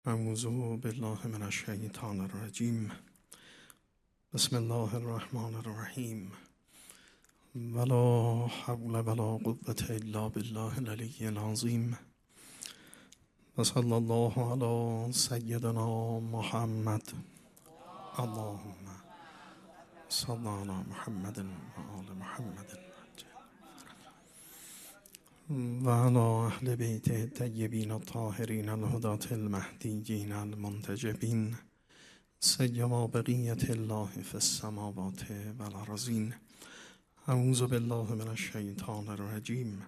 اعوذ بالله من الشیطان الرجیم. بسم الله الرحمن الرحیم. ولا حول ولا قوة الا بالله العلی العظیم. و صلی الله علی سیدنا محمد. اللهم صل علی محمد و آل محمد و علی اهل بیت الطیبین الطاهرین الهداة المهدیین المنتجبین سیما بقیة الله فی السماوات والارضین. اعوذ بالله من الشیطان الرجیم.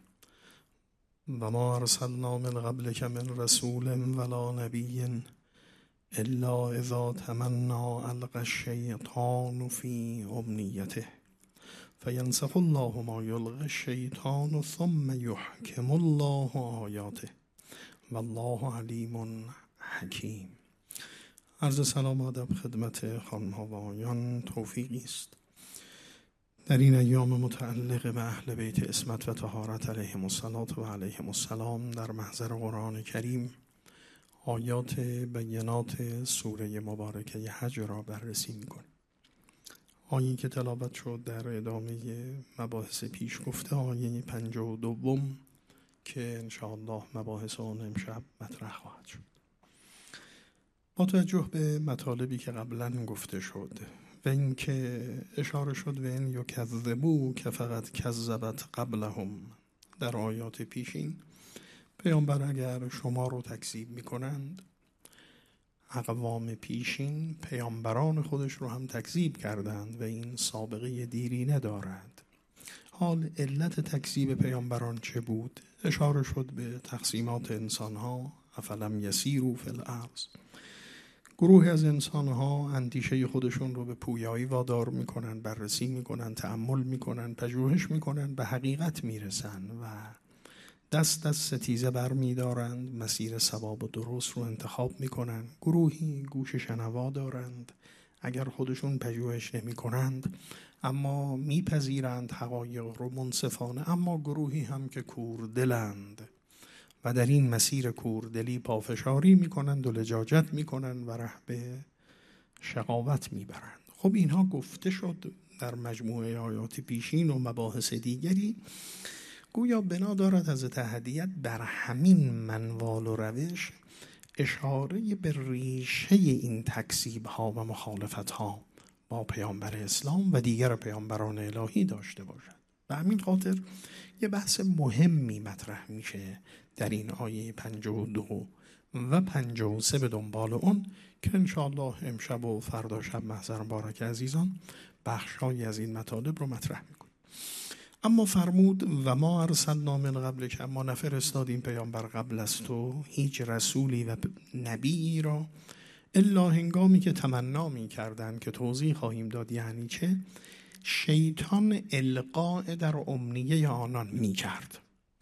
و ما ارسلنا من قبلک من رسول ولا نبی الا اذا تمنی القی الشیطان فی امنیته فینسخ الله ما یلقی الشیطان ثم یحکم الله آیاته والله علیم حکیم. عرض سلام و ادب خدمت خانم‌ها و آقایان. توفیقی است در این ایام متعلق به اهل بیت عصمت و طهارت علیهم الصلاة و علیهم السلام در محضر قرآن کریم آیات بینات سوره مبارکه حج را بررسی می‌کنیم. آیه‌ای که تلاوت شد در ادامه مباحث پیش گفته آیه 52 که انشاءالله مباحث آن امشب مطرح خواهد شد. با توجه به مطالبی که قبلا گفته شد و اینکه اشاره شد و این یکذبوا که فقط کذبت قبلهم در آیات پیشین، پیامبر اگر شما رو تکذیب میکنند، اقوام پیشین پیامبران خودش رو هم تکذیب کردند و این سابقه دیرینه دارد. حال علت تکذیب پیامبران چه بود؟ اشاره شد به تقسیمات انسانها. افلم یسیروا فی الارض، گروه از انسانها اندیشه خودشون رو به پویایی وادار میکنن، بررسی میکنن، تأمل میکنن، پژوهش میکنن، به حقیقت میرسن و دست از ستیزه بر میدارند، مسیر صواب و درست رو انتخاب میکنن. گروهی گوش شنوا دارند، اگر خودشون پژوهش نمی کنند اما میپذیرند حقایق رو منصفانه، اما گروهی هم که کوردلند و در این مسیر کوردلی پافشاری میکنند و لجاجت میکنند و ره به شقاوت میبرند. خب اینها گفته شد در مجموعه آیات پیشین و مباحث دیگری. گویا بنا دارد از تهدیت بر همین منوال و روش اشاره به ریشه این تکذیب ها و مخالفت ها با پیامبر اسلام و دیگر پیامبران الهی داشته باشد. و همین خاطر یه بحث مهمی مطرح میشه در این آیه 52 و 53 به دنبال اون که انشاءالله امشب و فردا شب محضر مبارک عزیزان بخش‌هایی از این مطالب رو مطرح میکنیم. اما فرمود و ما ارسلنا من قبلک، ما نفرستادیم پیامبر قبل از تو هیچ رسولی و نبیی را الا هنگامی که تمنا می کردن، که توضیح خواهیم داد یعنی چه. شیطان القاء در امنیه آنان می کرد،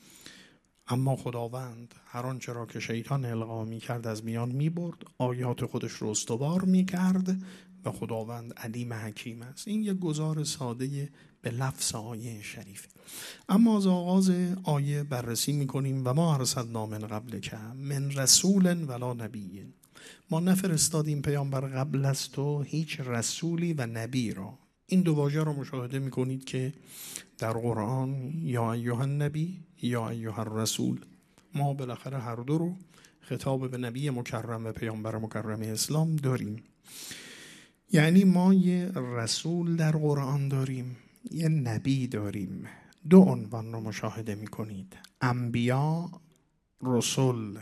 اما خداوند هر آنچه را که شیطان القا می کرد از میان می برد، آیات خودش رو استوار می کرد و خداوند علیم حکیم است. این یک گزار ساده به لفظ آیه شریف. اما از آغاز آیه بررسی میکنیم و ما ارسلنا من قبلک من رسول ولا نبی، ما نفرستادیم پیامبر قبل از تو هیچ رسولی و نبی را. این دو واژه رو مشاهده میکنید که در قرآن یا ایها النبی یا ایها الرسول، ما بالاخره هر دو رو خطاب به نبی مکرم و پیامبر مکرم اسلام داریم. یعنی ما یه رسول در قرآن داریم، یه نبی داریم. دو عنوان رو مشاهده میکنید، انبیا، رسول.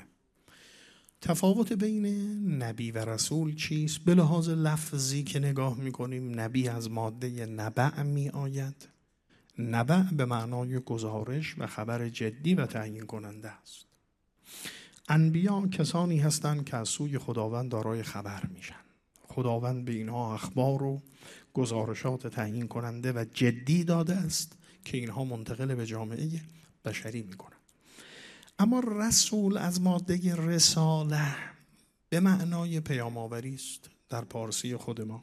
تفاوت بین نبی و رسول چیست؟ به لحاظ لفظی که نگاه میکنیم، نبی از ماده نبع می آید. نبع به معنای گزارش و خبر جدی و تعیین کننده است. انبیا کسانی هستند که از سوی خداوند دارای خبر میشن. خداوند به اینها اخبار و گزارشات تعیین کننده و جدی داده است که اینها منتقل به جامعه بشری میکنن. اما رسول از ماده رساله به معنای پیام آوری است در پارسی خود ما.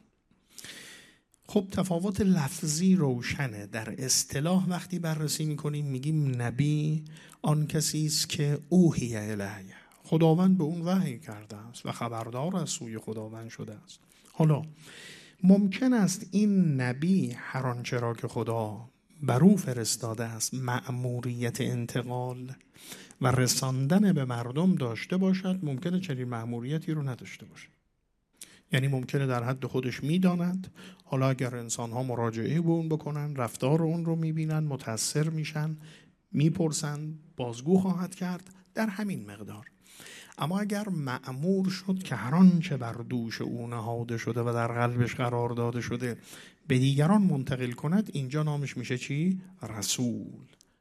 خب تفاوت لفظی روشنه. در اصطلاح وقتی بررسی میکنیم میگیم نبی آن کسی است که اوحی الیه، خداوند به اون وحی کرده است و خبردار از سوی خداوند شده است. حالا ممکن است این نبی هر آنچه را که خدا بر او فرستاده است مأموریت انتقال و رساندن به مردم داشته باشد، ممکنه چنین مأموریتی رو نداشته باشه. یعنی ممکنه در حد خودش میداند، حالا اگر انسان ها مراجعه به اون بکنن، رفتار اون رو میبینن، متأثر میشن، میپرسن، بازگو خواهد کرد در همین مقدار. اما اگر مأمور شد که هر آنچه بر دوش او نهاده شده و در قلبش قرار داده شده به دیگران منتقل کند، اینجا نامش میشه چی؟ رسول.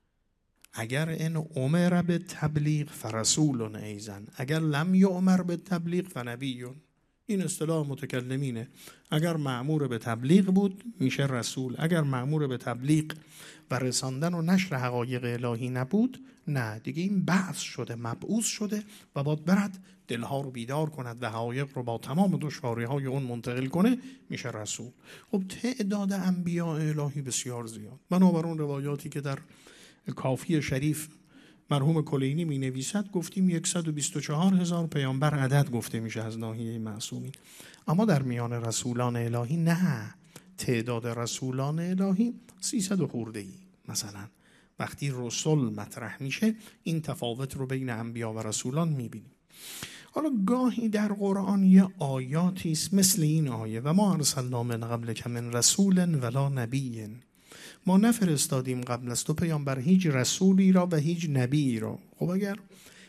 اگر ان امر به تبلیغ فرسول ایزن، اگر لم یؤمر به تبلیغ فنبیون. این اصطلاح متکلمینه. اگر مأمور به تبلیغ بود میشه رسول، اگر مأمور به تبلیغ و رساندن و نشر حقایق الهی نبود، نه دیگه این بعث شده، مبعوث شده و باید برد دلها رو بیدار کند و حقایق رو با تمام دشواری‌های اون منتقل کنه، میشه رسول. خب تعداد انبیاء الهی بسیار زیاد. بنابر اون روایاتی که در کافی شریف مرحوم کلینی می نویسد گفتیم 124,000 پیامبر عدد گفته میشه از ناحیه معصومین. اما در میان رسولان الهی نه، تعداد رسولان الهی 300 خورده‌ای. مثلا وقتی رسول مطرح میشه این تفاوت رو بین انبیا و رسولان میبینیم. حالا گاهی در قرآن یه آیاتی است مثل این آیه و ما ارسلنا من قبلک من رسول ولا نبی، ما نفرستادیم قبل از تو پیامبر هیچ رسولی را و هیچ نبی را. خب اگر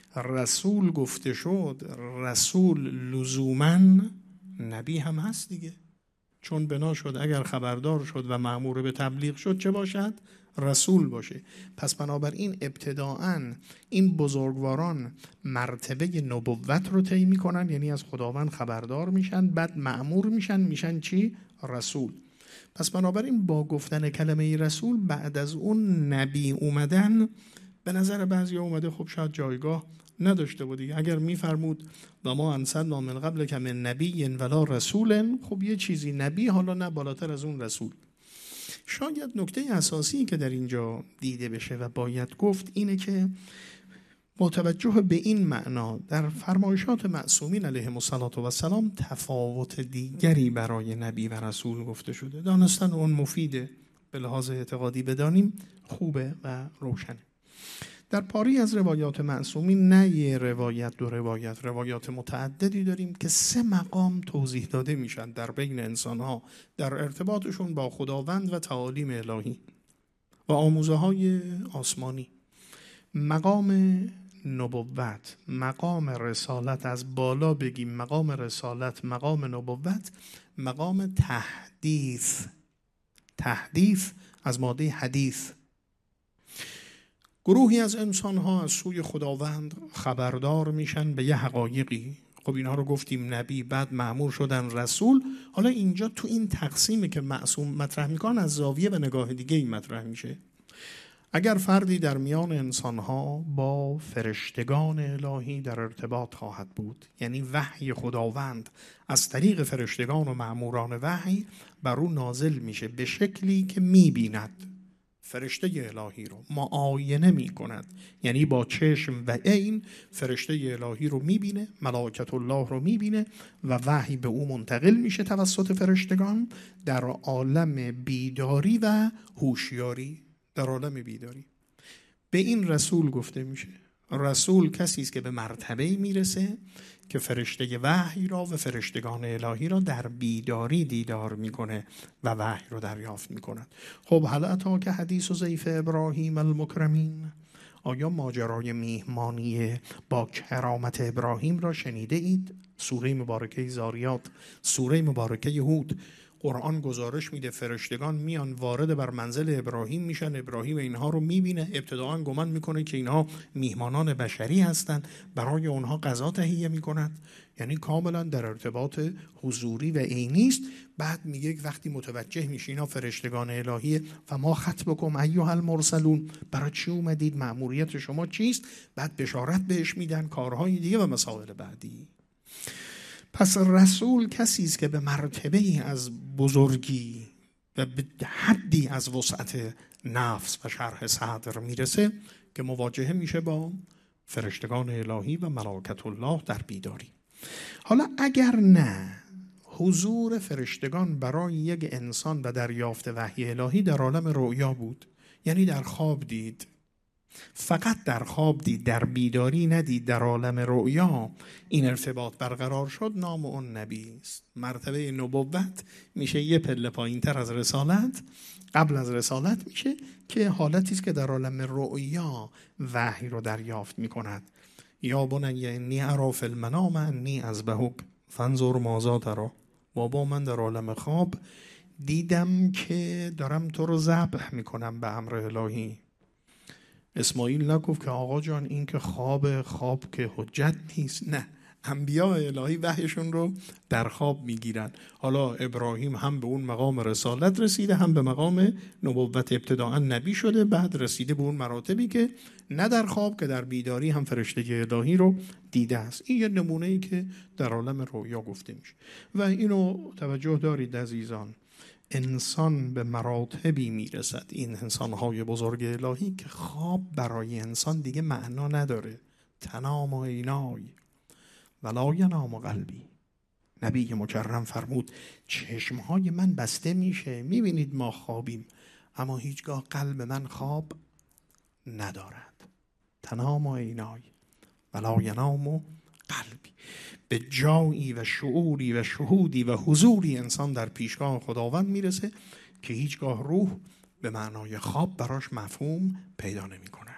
رسول گفته شد، رسول لزوماً نبی هم هست دیگه، چون بنا شد اگر خبردار شد و مأمور به تبلیغ شد چه باشد؟ رسول باشه. پس بنابراین ابتداءً این بزرگواران مرتبه نبوت رو طی میکنن، یعنی از خداوند خبردار میشن، بعد مأمور میشن چی؟ رسول. پس بنابراین با گفتن کلمه رسول بعد از اون نبی اومدن به نظر بعضی اومده خب شاید جایگاه نداشته بودی. اگر میفرمود و ما ارسلنا من قبلک من نبی ولا رسول، خب یه چیزی نبی، حالا نه بالاتر از اون رسول. شاید نکته اساسی که در اینجا دیده بشه و باید گفت اینه که با توجه به این معنا در فرمایشات معصومین علیهم السلام تفاوت دیگری برای نبی و رسول گفته شده. دانستن اون مفیده، به لحاظ اعتقادی بدانیم خوبه و روشنه. در پاری از روایات معصومین نه یه روایت دو روایات متعددی داریم که 3 مقام توضیح داده میشن در بین انسانها در ارتباطشون با خداوند و تعالیم الهی و آموزه های آسمانی. مقام نبوت، مقام رسالت، از بالا بگیم مقام رسالت، مقام نبوت، مقام تحدیث از ماده حدیث. گروهی از انسان‌ها از سوی خداوند خبردار میشن به یه حقایقی. خب اینها رو گفتیم نبی، بعد مأمور شدن رسول. حالا اینجا تو این تقسیمی که معصوم مطرح میکنن از زاویه و نگاه دیگه این مطرح میشه. اگر فردی در میان انسانها با فرشتگان الهی در ارتباط خواهد بود، یعنی وحی خداوند از طریق فرشتگان و مأموران وحی بر او نازل میشه به شکلی که میبیند فرشته الهی رو، معاینه میکند، یعنی با چشم و عین فرشته الهی رو میبینه، ملائکت الله رو میبینه و وحی به او منتقل میشه توسط فرشتگان در عالم بیداری و هوشیاری. در عالم بیداری به این رسول گفته میشه. رسول کسی است که به مرتبه میرسه که فرشته وحی را و فرشتگان الهی را در بیداری دیدار میکنه و وحی رو دریافت میکند. خب هل اتاک حدیث ضیف ابراهیم المکرمین، آیا ماجرای میهمانی با کرامت ابراهیم را شنیده اید؟ سوره مبارکه زاریات، سوره مبارکه هود، قرآن گزارش میده فرشتگان میان وارد بر منزل ابراهیم میشن، ابراهیم اینها رو میبینه، ابتداء گمان میکنه که اینها میهمانان بشری هستند، برای اونها غذا تهیه میکند، یعنی کاملا در ارتباط حضوری و عینی است. بعد میگه وقتی متوجه میشه اینا فرشتگان الهیه، فما خطبکم ایها المرسلون، برای چی اومدید، مأموریت شما چیست؟ بعد بشارت بهش میدن کارهای دیگه و مسائل بعدی. پس رسول کسی است که به مرتبه‌ای از بزرگی و به حدی از وسعت نفس و شرح صدر میرسه که مواجهه میشه با فرشتگان الهی و ملائکت الله در بیداری. حالا اگر نه، حضور فرشتگان برای یک انسان و دریافت وحی الهی در عالم رؤیا بود، یعنی در خواب دید، فقط در خواب دید، در بیداری ندید، در عالم رؤیا این ارتباط برقرار شد، نام اون نبی است. مرتبه نبوت میشه یه پله پایین تر از رسالت، قبل از رسالت میشه که حالتی است که در عالم رؤیا وحی رو دریافت میکند. یا بنی انی اری فی المنام انی اذبحک فانظر ماذا تری. بابا من در عالم خواب دیدم که دارم تو رو ذبح میکنم به امر الهی. اسماعیل نگفت که آقا جان این که خواب که حجت نیست. نه، انبیاء الهی وحیشون رو در خواب میگیرن. حالا ابراهیم هم به اون مقام رسالت رسیده، هم به مقام نبوت ابتداعا نبی شده، بعد رسیده به اون مراتبی که نه در خواب که در بیداری هم فرشته الهی رو دیده است. این یه نمونه‌ای که در عالم رؤیا گفته میشه. و اینو توجه دارید عزیزان، انسان به مراتبی میرسد، این انسان‌های بزرگ الهی، که خواب برای انسان دیگه معنا نداره. تنام عینای ولا ینام قلبی. نبی مکرم فرمود چشمهای من بسته میشه، میبینید ما خوابیم، اما هیچگاه قلب من خواب ندارد. تنام عینای ولا ینام قلبی. به جایی و شعوری و شهودی و حضوری انسان در پیشگاه خداوند میرسه که هیچگاه روح به معنای خواب براش مفهوم پیدا نمی کند.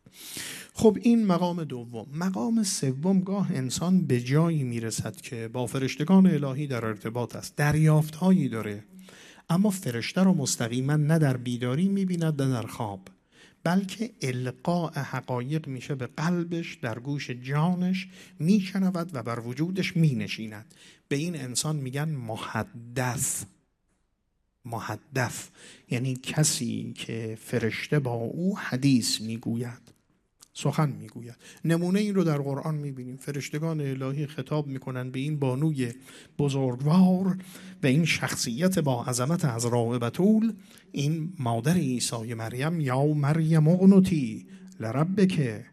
خب این مقام دوم. مقام سوم، گاه انسان به جایی میرسد که با فرشتگان الهی در ارتباط است، دریافت هایی داره، اما فرشته رو مستقیما نه در بیداری میبیند نه در خواب، بلکه القاء حقایق میشه به قلبش، در گوش جانش میشنود و بر وجودش مینشیند. به این انسان میگن محدث. محدث یعنی کسی که فرشته با او حدیث میگوید، سخن میگوید. نمونه این رو در قرآن میبینیم. فرشتگان الهی خطاب میکنن به این بانوی بزرگوار و این شخصیت با عظمت عذراء بتول، این مادر عیسی مریم، یا مریم اقنتی لربک.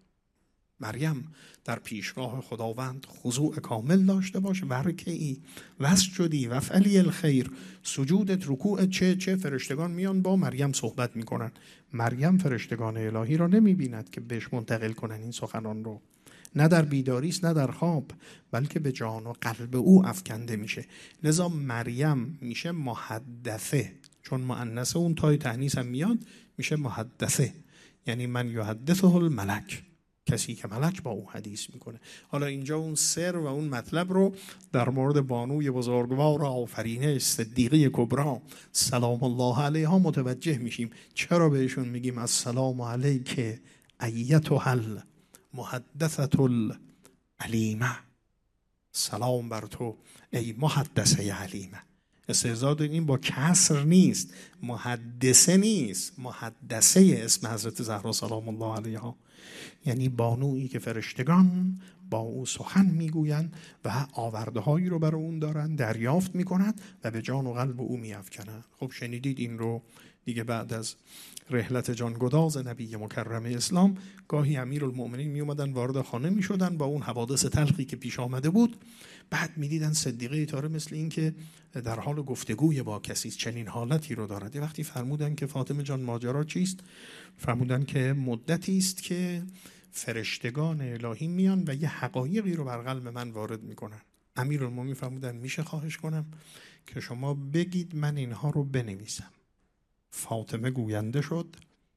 مریم در پیشگاه خداوند خضوع کامل داشته باش، ورکعی واسجدی وافعلی الخیر، سجودت، رکوعت. چه فرشتگان میان با مریم صحبت میکنن. مریم فرشتگان الهی را نمیبیند که بهش منتقل کنن این سخنان رو، نه در بیداری است نه در خواب، بلکه به جان و قلب او افکنده میشه. لذا مریم میشه محدثه، چون مؤنث اون تای تأنیث هم میاد، میشه محدثه، یعنی من یحدثه الملک، کسی که ملک با او حدیث میکنه. حالا اینجا اون سر و اون مطلب رو در مورد بانوی بزرگوار آفرینه صدیقه کبری سلام الله علیها متوجه میشیم. چرا بهشون میگیم السلام علیک ایتها المحدثة العلیمه، سلام بر تو ای محدثه علیمه. استعداد این با کسر نیست، محدثه نیست، محدثه اسم حضرت زهرا سلام الله علیها، یعنی بانویی که فرشتگان با او سخن میگویند و آورده هایی رو برای اون دارن، دریافت میکنند و به جان و قلب او میافکنند. خب شنیدید این رو دیگه. بعد از رحلت جانگداز نبی مکرم اسلام، گاهی امیرالمؤمنین می اومدن وارد خانه می شدن با اون حوادث تلخی که پیش آمده بود، بعد می دیدن صدیقه طاهره مثل این که در حال گفتگوی با کسی چنین حالتی رو دارد. یه وقتی فرمودن که فاطمه جان ماجرا چیست؟ فرمودن که مدتی است که فرشتگان الهی میان و یه حقایقی رو بر قلب من وارد میکنن. امیرالمؤمنین فرمودن میشه خواهش کنم که شما بگید من اینها رو بنویسم. فاطمه گوینده شد،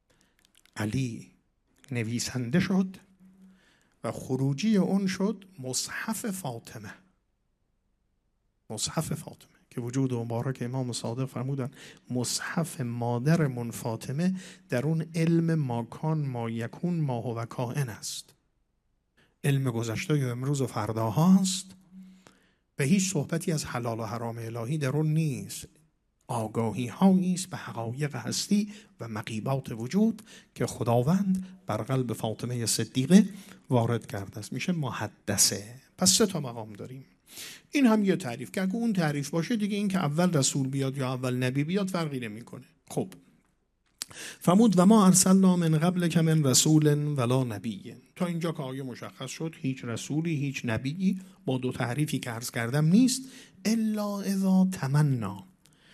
علی نویسنده شد و خروجی اون شد مصحف فاطمه. مصحف فاطمه که وجود مبارک امام صادق فرمودن مصحف مادرمون فاطمه در اون علم ماکان ما یکون ما هو کائن است. علم گذشته و امروز و فردا هاست و هیچ صحبتی از حلال و حرام الهی در اون نیست. آگاهی هایی است به حقایق هستی و مغیبات وجود که خداوند بر قلب فاطمه صدیقه وارد کرده است. میشه محدثه. پس 3 مقام داریم. این هم یه تعریف که اگه اون تعریف باشه دیگه این که اول رسول بیاد یا اول نبی بیاد فرقی نمیکنه. خب فرمود و ما ارسلنا من قبلک من رسول ولا نبی. تا اینجا که آیه مشخص شد هیچ رسولی هیچ نبیی با دو تعریفی که عرض کردم نیست، الا اذا تمنا،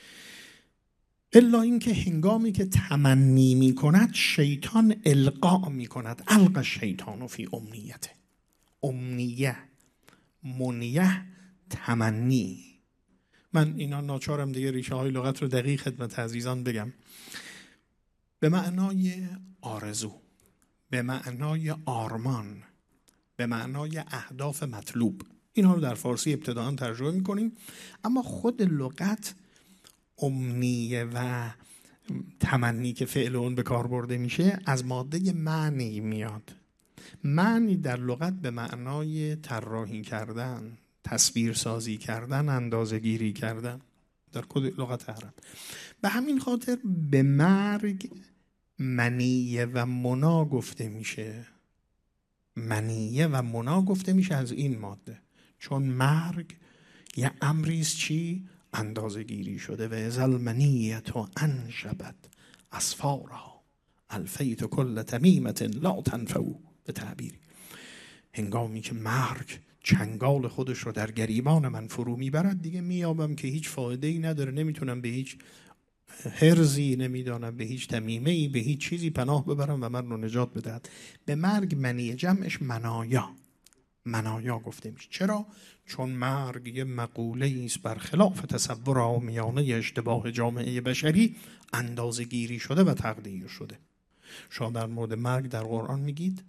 الا اینکه هنگامی که تمنی می کند شیطان القا می کند. القا الشیطان فی امنیته. امنیه، منیه، تمنی. من اینا ناچارم دیگه ریشه های لغت رو دقیق خدمت عزیزان بگم. به معنای آرزو، به معنای آرمان، به معنای اهداف مطلوب. اینها رو در فارسی ابتداً ترجمه می‌کنیم، اما خود لغت امنیه و تمنی که فعل اون به کار برده میشه از ماده معنی میاد. معنی در لغت به معنای طراحی کردن، تصویر سازی کردن، اندازه گیری کردن در کد لغت عرب. به همین خاطر به مرگ منیه و منا گفته میشه. منیه و منا گفته میشه از این ماده، چون مرگ یه امریست چی؟ اندازه گیری شده. و ازل منیت و انشبت اسفارها الفیت کل تمیمت لا تنفو. به تعبیری هنگامی که مرگ چنگال خودش رو در گریبان من فرو میبرد، دیگه میابم که هیچ فایده‌ای نداره، نمیتونم به هیچ هرزی، نمیدانم به هیچ تمیمه‌ای، به هیچ چیزی پناه ببرم و من رو نجات بدهد. به مرگ منیه، جمعش منایا، منایا گفته میشه. چرا؟ چون مرگ یه مقوله است برخلاف تصور عامیانه اشتباه جامعه بشری اندازه گیری شده و تقدیر شده. شما در مورد مرگ در قرآن میگید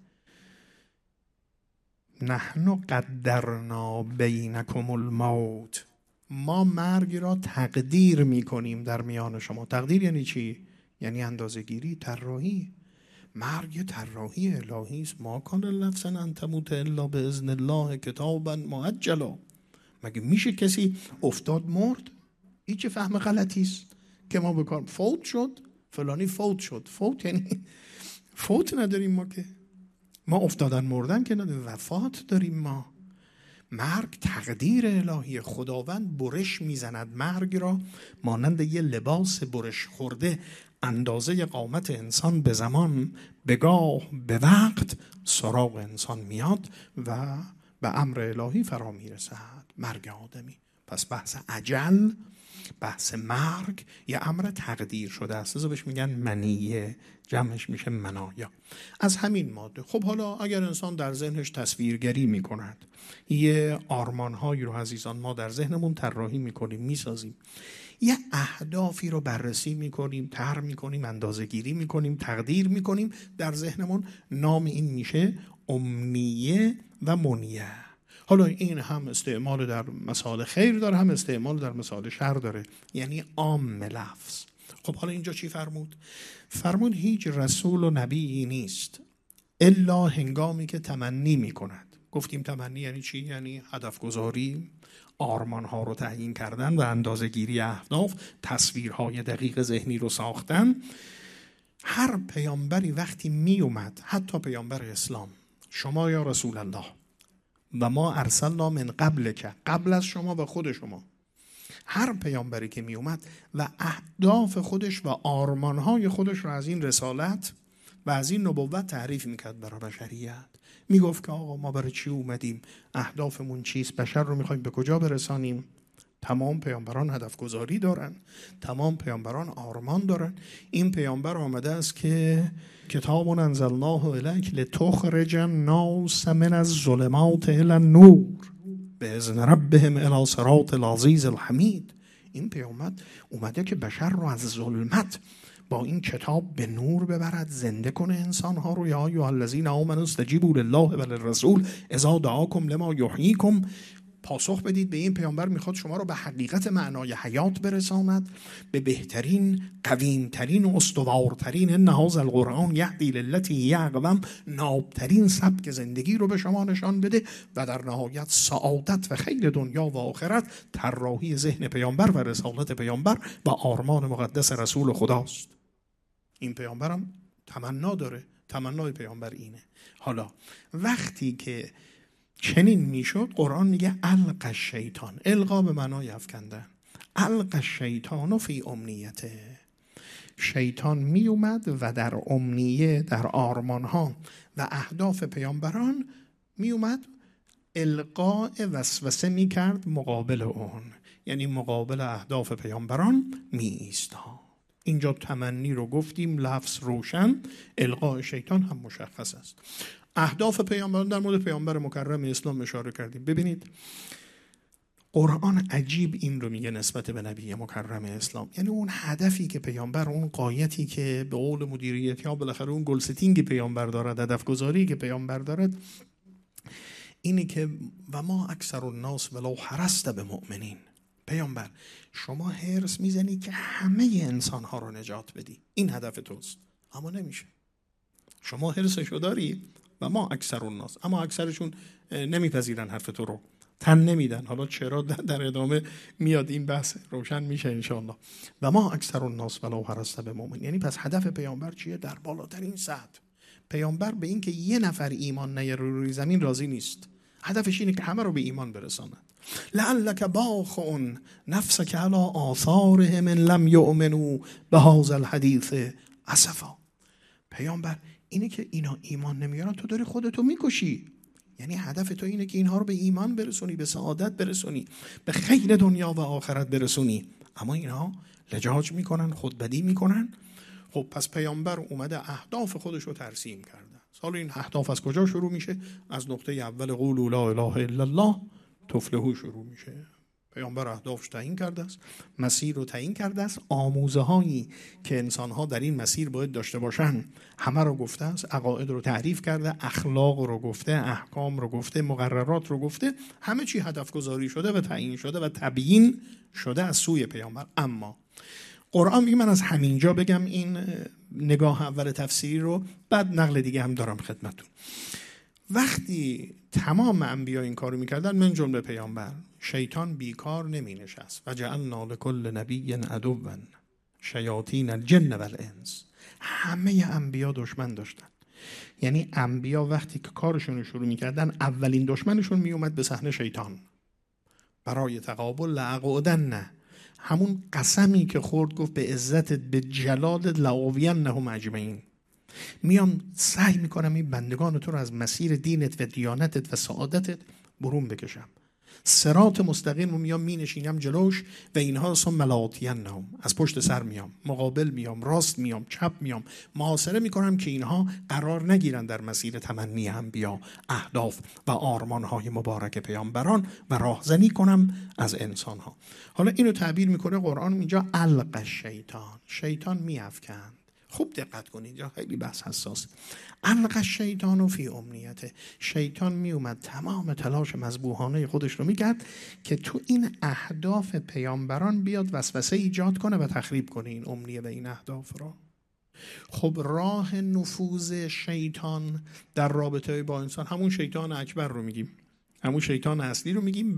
نحن قدرنا بینکم الموت، ما مرگ را تقدیر میکنیم در میان شما. تقدیر یعنی چی؟ یعنی اندازه گیری، طراحی. مرگ طراحی الهی است. ما کان لنفس ان تموت الا باذن الله کتابا مؤجلا. مگه میشه کسی افتاد مرد؟ این چه فهم غلطی است که ما بکنیم. فوت شد، فلانی فوت شد. فوت یعنی فوت نداریم ما، که ما افتادن مردن که نداریم، وفات داریم ما. مرگ تقدیر الهی. خداوند برش میزند مرگ را مانند یه لباس برش خورده، اندازه قامت انسان به زمان، به گاه، به وقت سراغ انسان میاد و به امر الهی فرا میرسد مرگ آدمی. پس بحث اجل، بحث مرگ یه امر تقدیر شده است. از بهش میگن منیه، جمعش میشه منایا. از همین ماده. خب حالا اگر انسان در ذهنش تصویرگری میکند، یه آرمانهایی رو عزیزان ما در ذهنمون طراحی میکنیم، میسازیم، یه اهدافی رو بررسی میکنیم، طرح میکنیم، اندازه گیری میکنیم، تقدیر میکنیم در ذهنمون، نام این میشه امنیه و منیه. حالا این هم استعمال در مسائل خیر داره، هم استعمال در مسائل شر داره، یعنی عام لفظ. خب حالا اینجا چی فرمود؟ فرمود هیچ رسول و نبیی نیست الا هنگامی که تمنی میکند. گفتیم تمنی یعنی چی؟ یعنی هدف گذاری، آرمانها رو تعیین کردن و اندازه گیری اهداف، تصویرهای دقیق ذهنی رو ساختن. هر پیامبری وقتی می اومد، حتی پیامبر اسلام، شما یا رسول الله و ما ارسلنا من قبل، که قبل از شما و خود شما، هر پیامبری که می اومد و اهداف خودش و آرمانهای خودش رو از این رسالت و از این نبوت تعریف میکرد برای بشریت. میگفت که آقا ما برای چی اومدیم، اهدافمون چیست، بشر رو میخوایم به کجا برسانیم. تمام پیامبران هدف گذاری دارن، تمام پیامبران آرمان دارن. این پیامبر آمده است که کتاب انزلناه الیک لتخرج الناس من الظلمات الی النور باذن ربهم الی صراط العزیز الحمید. این پیامبر اومده که بشر رو از ظلمت با این کتاب به نور ببرد، زنده کنه انسانها رو. یا ایها الذین آمنوا استجیبوا لله و للرسول اذا دعاکم لما یحییکم. پاسخ بدید به این پیامبر، میخواد شما رو به حقیقت معنای حیات برساند، به بهترین، قویمترین و استوارترین ان هذا القرآن یهدی للتی هی اقوم، نابترین سبک زندگی رو به شما نشان بده و در نهایت سعادت و خیر دنیا و آخرت طراحی ذهن پیامبر و رسالت پیامبر و آرمان مقدس رسول خداست. این پیامبرم تمنا داره، تمنای پیامبر اینه. حالا وقتی که چنین میشد، قرآن میگه القى الشیطان، القا به معنای افکندن، القى الشیطان فی امنیته. شیطان می اومد و در امنیه، در آرمانها و اهداف پیامبران می اومد القاء وسوسه می کرد مقابل اون، یعنی مقابل اهداف پیامبران می ایستاد. اینجا تمنی رو گفتیم، لفظ روشن، القاء شیطان هم مشخص است. اهداف پیامبران، در مورد پیامبر مکرم اسلام اشاره کردیم. ببینید قرآن عجیب این رو میگه نسبت به نبی مکرم اسلام، یعنی اون هدفی که پیامبر، اون غایتی که به قول مدیریت یا بالاخره اون گل ستینگ پیامبر دارد، هدف گذاری که پیامبر دارد، اینی که و ما اکثر الناس ولو حرصت بمؤمنین. پیامبر شما حرص میزنی که همه انسان ها رو نجات بدی، این هدف توست، اما نمیشه. شما حرصشو داری و ما اکثر الناس، اما اکثرشون نمیپذیرن حرف تو رو، تن نمیدن. حالا چرا در ادامه میاد این بحث روشن میشه انشاءالله. و ما اکثر الناس ولو حرصت بمؤمنین. یعنی پس هدف پیامبر چیه؟ در بالاترین سطح پیامبر به این که یه نفر ایمان نیاره روی زمین راضی نیست. هدفش اینه که همه رو به ایمان برساند. لعلک باخع نفسک علی آثارهم ان لم یؤمنوا بهذا الحدیث اسفا. پیامبر اینه که اینا ایمان نمیارن، تو داری خودتو میکشی. یعنی هدف تو اینه که اینها رو به ایمان برسونی، به سعادت برسونی، به خیر دنیا و آخرت برسونی، اما اینها لجاج میکنن، خودبدی میکنن. خب پس پیامبر اومده اهداف خودش رو ترسیم کرده. حالا این اهداف از کجا شروع میشه؟ از نقطه اول قولوا لا اله الا الله تفلحوا شروع میشه. پیامبر اهدافش تعیین کرده است، مسیر رو تعیین کرده است، آموزه هایی که انسان ها در این مسیر باید داشته باشن همه رو گفته است، عقاید رو تعریف کرده، اخلاق رو گفته، احکام رو گفته، مقررات رو گفته، همه چی هدف گذاری شده و تعیین شده و تبیین شده از سوی پیامبر. اما قرآن میگه، من از همینجا بگم این نگاه اول تفسیری رو، بعد نقل دیگه هم دارم خدمتتون. وقتی تمام انبیا این کارو میکردن من جمله پیامبر، شیطان بیکار نمی نشست. و جعلنا لکل نبی عدوا شیاطین الجن والانس. همه انبیا دشمن داشتن. یعنی انبیا وقتی که کارشون رو شروع میکردن، اولین دشمنشون میومد به صحنه شیطان. برای تقابل لأقعدن، همون قسمی که خورد، گفت به عزتت، به جلالت، لآوینهم اجمعین. میام سعی میکنم این بندگان تو رو از مسیر دینت و دیانتت و سعادتت برون بکشم. صراط مستقیم رو میام مینشینم جلوش و اینها ثم لآتینهم، از پشت سر میام، مقابل میام، راست میام، چپ میام، محاصره میکنم که اینها قرار نگیرن در مسیر تمنی انبیا، اهداف و آرمانهای مبارک پیامبران و راهزنی کنم از انسانها. حالا اینو تعبیر میکنه قرآن اینجا الق شیطان، شیطان میافکند. خوب دقت کنید، اینجا خیلی بحث حساس. الق الشیطان فی امنیته، شیطان می اومد تمام تلاش مذبوحانه خودش رو میکرد که تو این اهداف پیامبران بیاد وسوسه ایجاد کنه و تخریب کنه این امنیه و این اهداف رو. خب راه نفوذ شیطان در رابطه با انسان، همون شیطان اکبر رو میگیم، همون شیطان اصلی رو میگیم.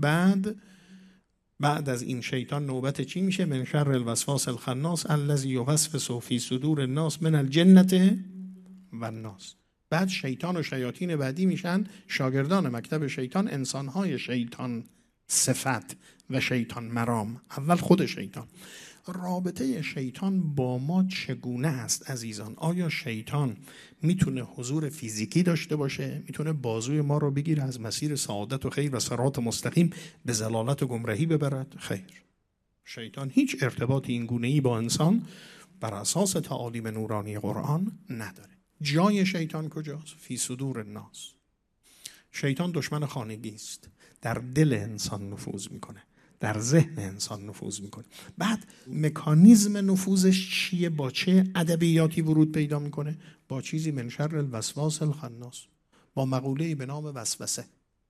بعد از این شیطان نوبت چی میشه؟ من شر الوسواس الخناس الذی یوسوس فی صدور الناس من الجنة والناس. بعد شیطان و شیاطین بعدی میشن شاگردان مکتب شیطان، انسانهای شیطان صفت و شیطان مرام. اول خود شیطان. رابطه شیطان با ما چگونه است عزیزان؟ آیا شیطان میتونه حضور فیزیکی داشته باشه؟ میتونه بازوی ما رو بگیره از مسیر سعادت و خیر و صراط مستقیم به ضلالت و گمراهی ببرد؟ خیر، شیطان هیچ ارتباطی این گونه‌ای با انسان بر اساس تعالیم نورانی قرآن نداره. جای شیطان کجاست؟ فی صدور الناس. شیطان دشمن خانگی است، در دل انسان نفوذ میکنه، در ذهن انسان نفوذ میکنه. بعد مکانیزم نفوذش چیه؟ با چه ادبیاتی ورود پیدا میکنه؟ با چیزی من شر الوسواس الخناس، با مقوله‌ای به نام وسوسه.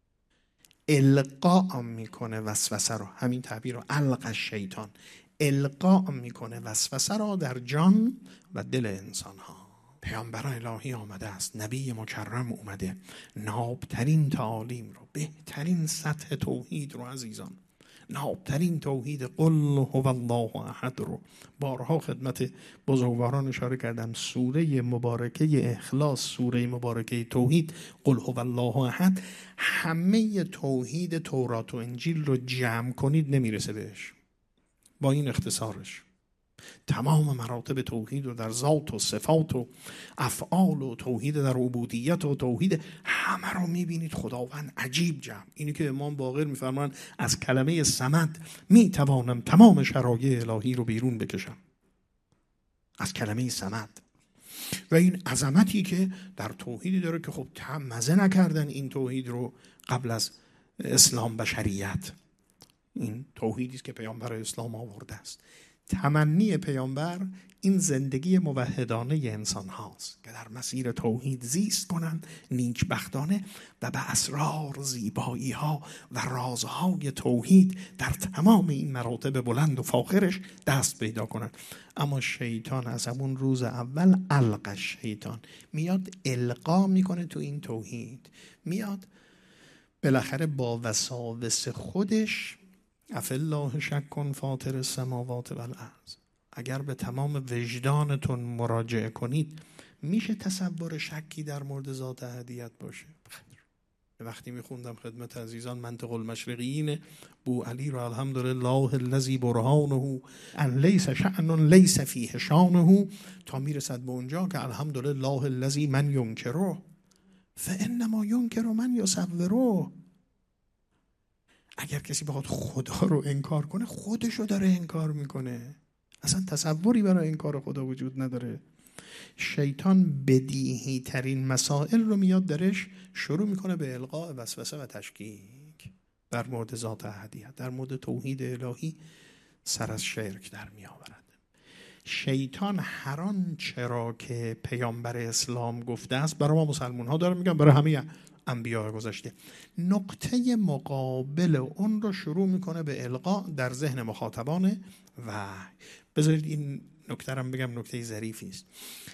القا میکنه وسوسه رو، همین تعبیر رو الق الشیطان، القا میکنه وسوسه رو در جان و دل انسان ها. پیامبر الهی آمده است، نبی مکرم اومده، نابترین تعالیم رو، بهترین سطح توحید رو عزیزان، نابترین توحید قل هو الله احد رو بارها خدمت بزرگواران اشاره کردم. سوره مبارکه اخلاص، سوره مبارکه توحید، قل هو الله احد، همه توحید تورات و انجیل رو جمع کنید نمیرسه بهش با این اختصارش. تمام مراتب توحید و در ذات و صفات و افعال و توحید در عبودیت و توحید همه رو میبینید خداوند عجیب جمع. اینی که امام باقر میفرمان از کلمه صمد میتوانم تمام شرایع الهی رو بیرون بکشم، از کلمه صمد. و این عظمتی که در توحیدی داره که خب مزه نکردن این توحید رو قبل از اسلام و شریعت. این توحیدی است که پیامبر اسلام آورده است. تمنی پیامبر این زندگی موحدانه انسان هاست که در مسیر توحید زیست کنند نیکبختانه و به اسرار، زیبایی ها و رازهای توحید در تمام این مراتب بلند و فاخرش دست پیدا کنند. اما شیطان از همون روز اول القا شیطان میاد القا میکنه تو این توحید، میاد بالاخره با وساوس خودش افالله شک فاطر السماوات والارض. اگر به تمام وجدانتون مراجعه کنید میشه تصور شکی در مورد ذات احدیت باشه؟ وقتی میخوندم خدمت عزیزان منطق المشرقیین بوعلی رو الحمدلله الذی برهانه ان لیس شأن لیس فیه شانه، تا میرسد به اونجا که الحمدلله الذی من ینکره فانما ینکر من یصوره. اگر کسی بخواد خدا رو انکار کنه خودش رو داره انکار میکنه، اصلا تصوری برای انکار خدا وجود نداره. شیطان بدیهی ترین مسائل رو میاد درش شروع میکنه به القاء وسوسه و تشکیک در مورد ذات احدیت، در مورد توحید الهی سر از شرک در میآورد. شیطان هر آن چرا که پیامبر اسلام گفته است برای ما مسلمان ها داره میگم، برای همه انبیاء گذشته، نقطه مقابل اون رو شروع میکنه به القاء در ذهن مخاطبان وحی. بذارید این نکته رو بگم، نکته ظریفی است.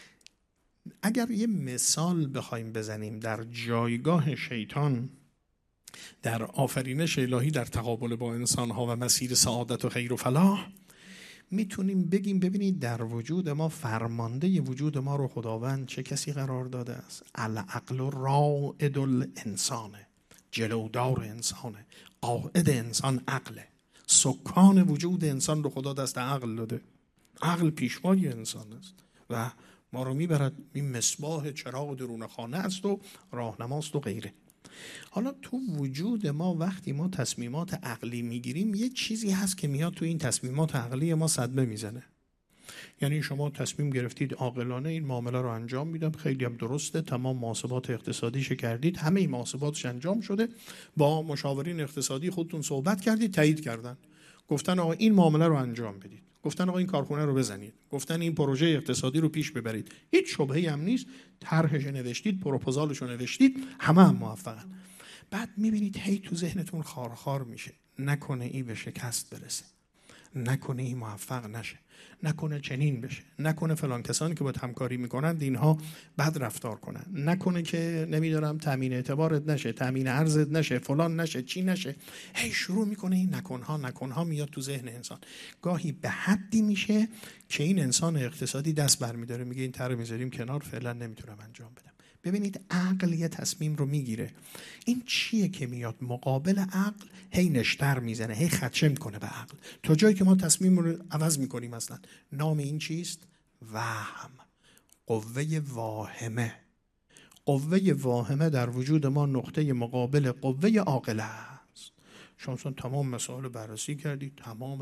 اگر یه مثال بخوایم بزنیم در جایگاه شیطان در آفرینش الهی در تقابل با انسانها و مسیر سعادت و خیر و فلاح، میتونیم بگیم ببینید در وجود ما فرمانده وجود ما رو خداوند چه کسی قرار داده است؟ العقل رائد الانسانه، جلودار انسانه، قائد انسان عقله. سکان وجود انسان رو خدا دست عقل داده. عقل پیشوای انسان است و ما رو میبرد، این مصباح چراغ درون خانه است و راهنماست و غیره. حالا تو وجود ما وقتی ما تصمیمات عقلی میگیریم یه چیزی هست که میاد تو این تصمیمات عقلی ما صدمه میزنه. یعنی شما تصمیم گرفتید عاقلانه این معامله رو انجام میدم، خیلی هم درسته، تمام محاسبات اقتصادیش کردید، همه این محاسباتش انجام شده، با مشاورین اقتصادی خودتون صحبت کردید، تایید کردن، گفتن آقا این معامله رو انجام بدید، گفتن آقا این کارخونه رو بزنید، گفتن این پروژه اقتصادی رو پیش ببرید، هیچ شبهه‌ای هم نیست، طرحش نوشتید، پروپوزالش رو نوشتید، همه موفقن. بعد میبینید هی تو ذهنتون خارخار میشه، نکنه این به شکست برسه، نکنه این موفق نشه، نکنه چنین بشه، نکنه فلان کسانی که باید همکاری میکنند اینها بد رفتار کنن، نکنه که نمیدارم تامین اعتبارت نشه، تامین ارزت نشه، فلان نشه، چی نشه. هی شروع میکنه این نکنها میاد تو ذهن انسان. گاهی به حدی میشه که این انسان اقتصادی دست برمیداره، میگه این طرح میذاریم کنار، فعلا نمیتونم انجام بدم. ببینید عقل یه تصمیم رو میگیره، این چیه که میاد مقابل عقل هی نشتر میزنه، هی خدشه میکنه به عقل، تا جایی که ما تصمیم رو عوض میکنیم. اصلا نام این چیست؟ وهم، قوه واهمه. قوه واهمه در وجود ما نقطه مقابل قوه عاقله است. شما تمام مسائل بررسی کردید، تمام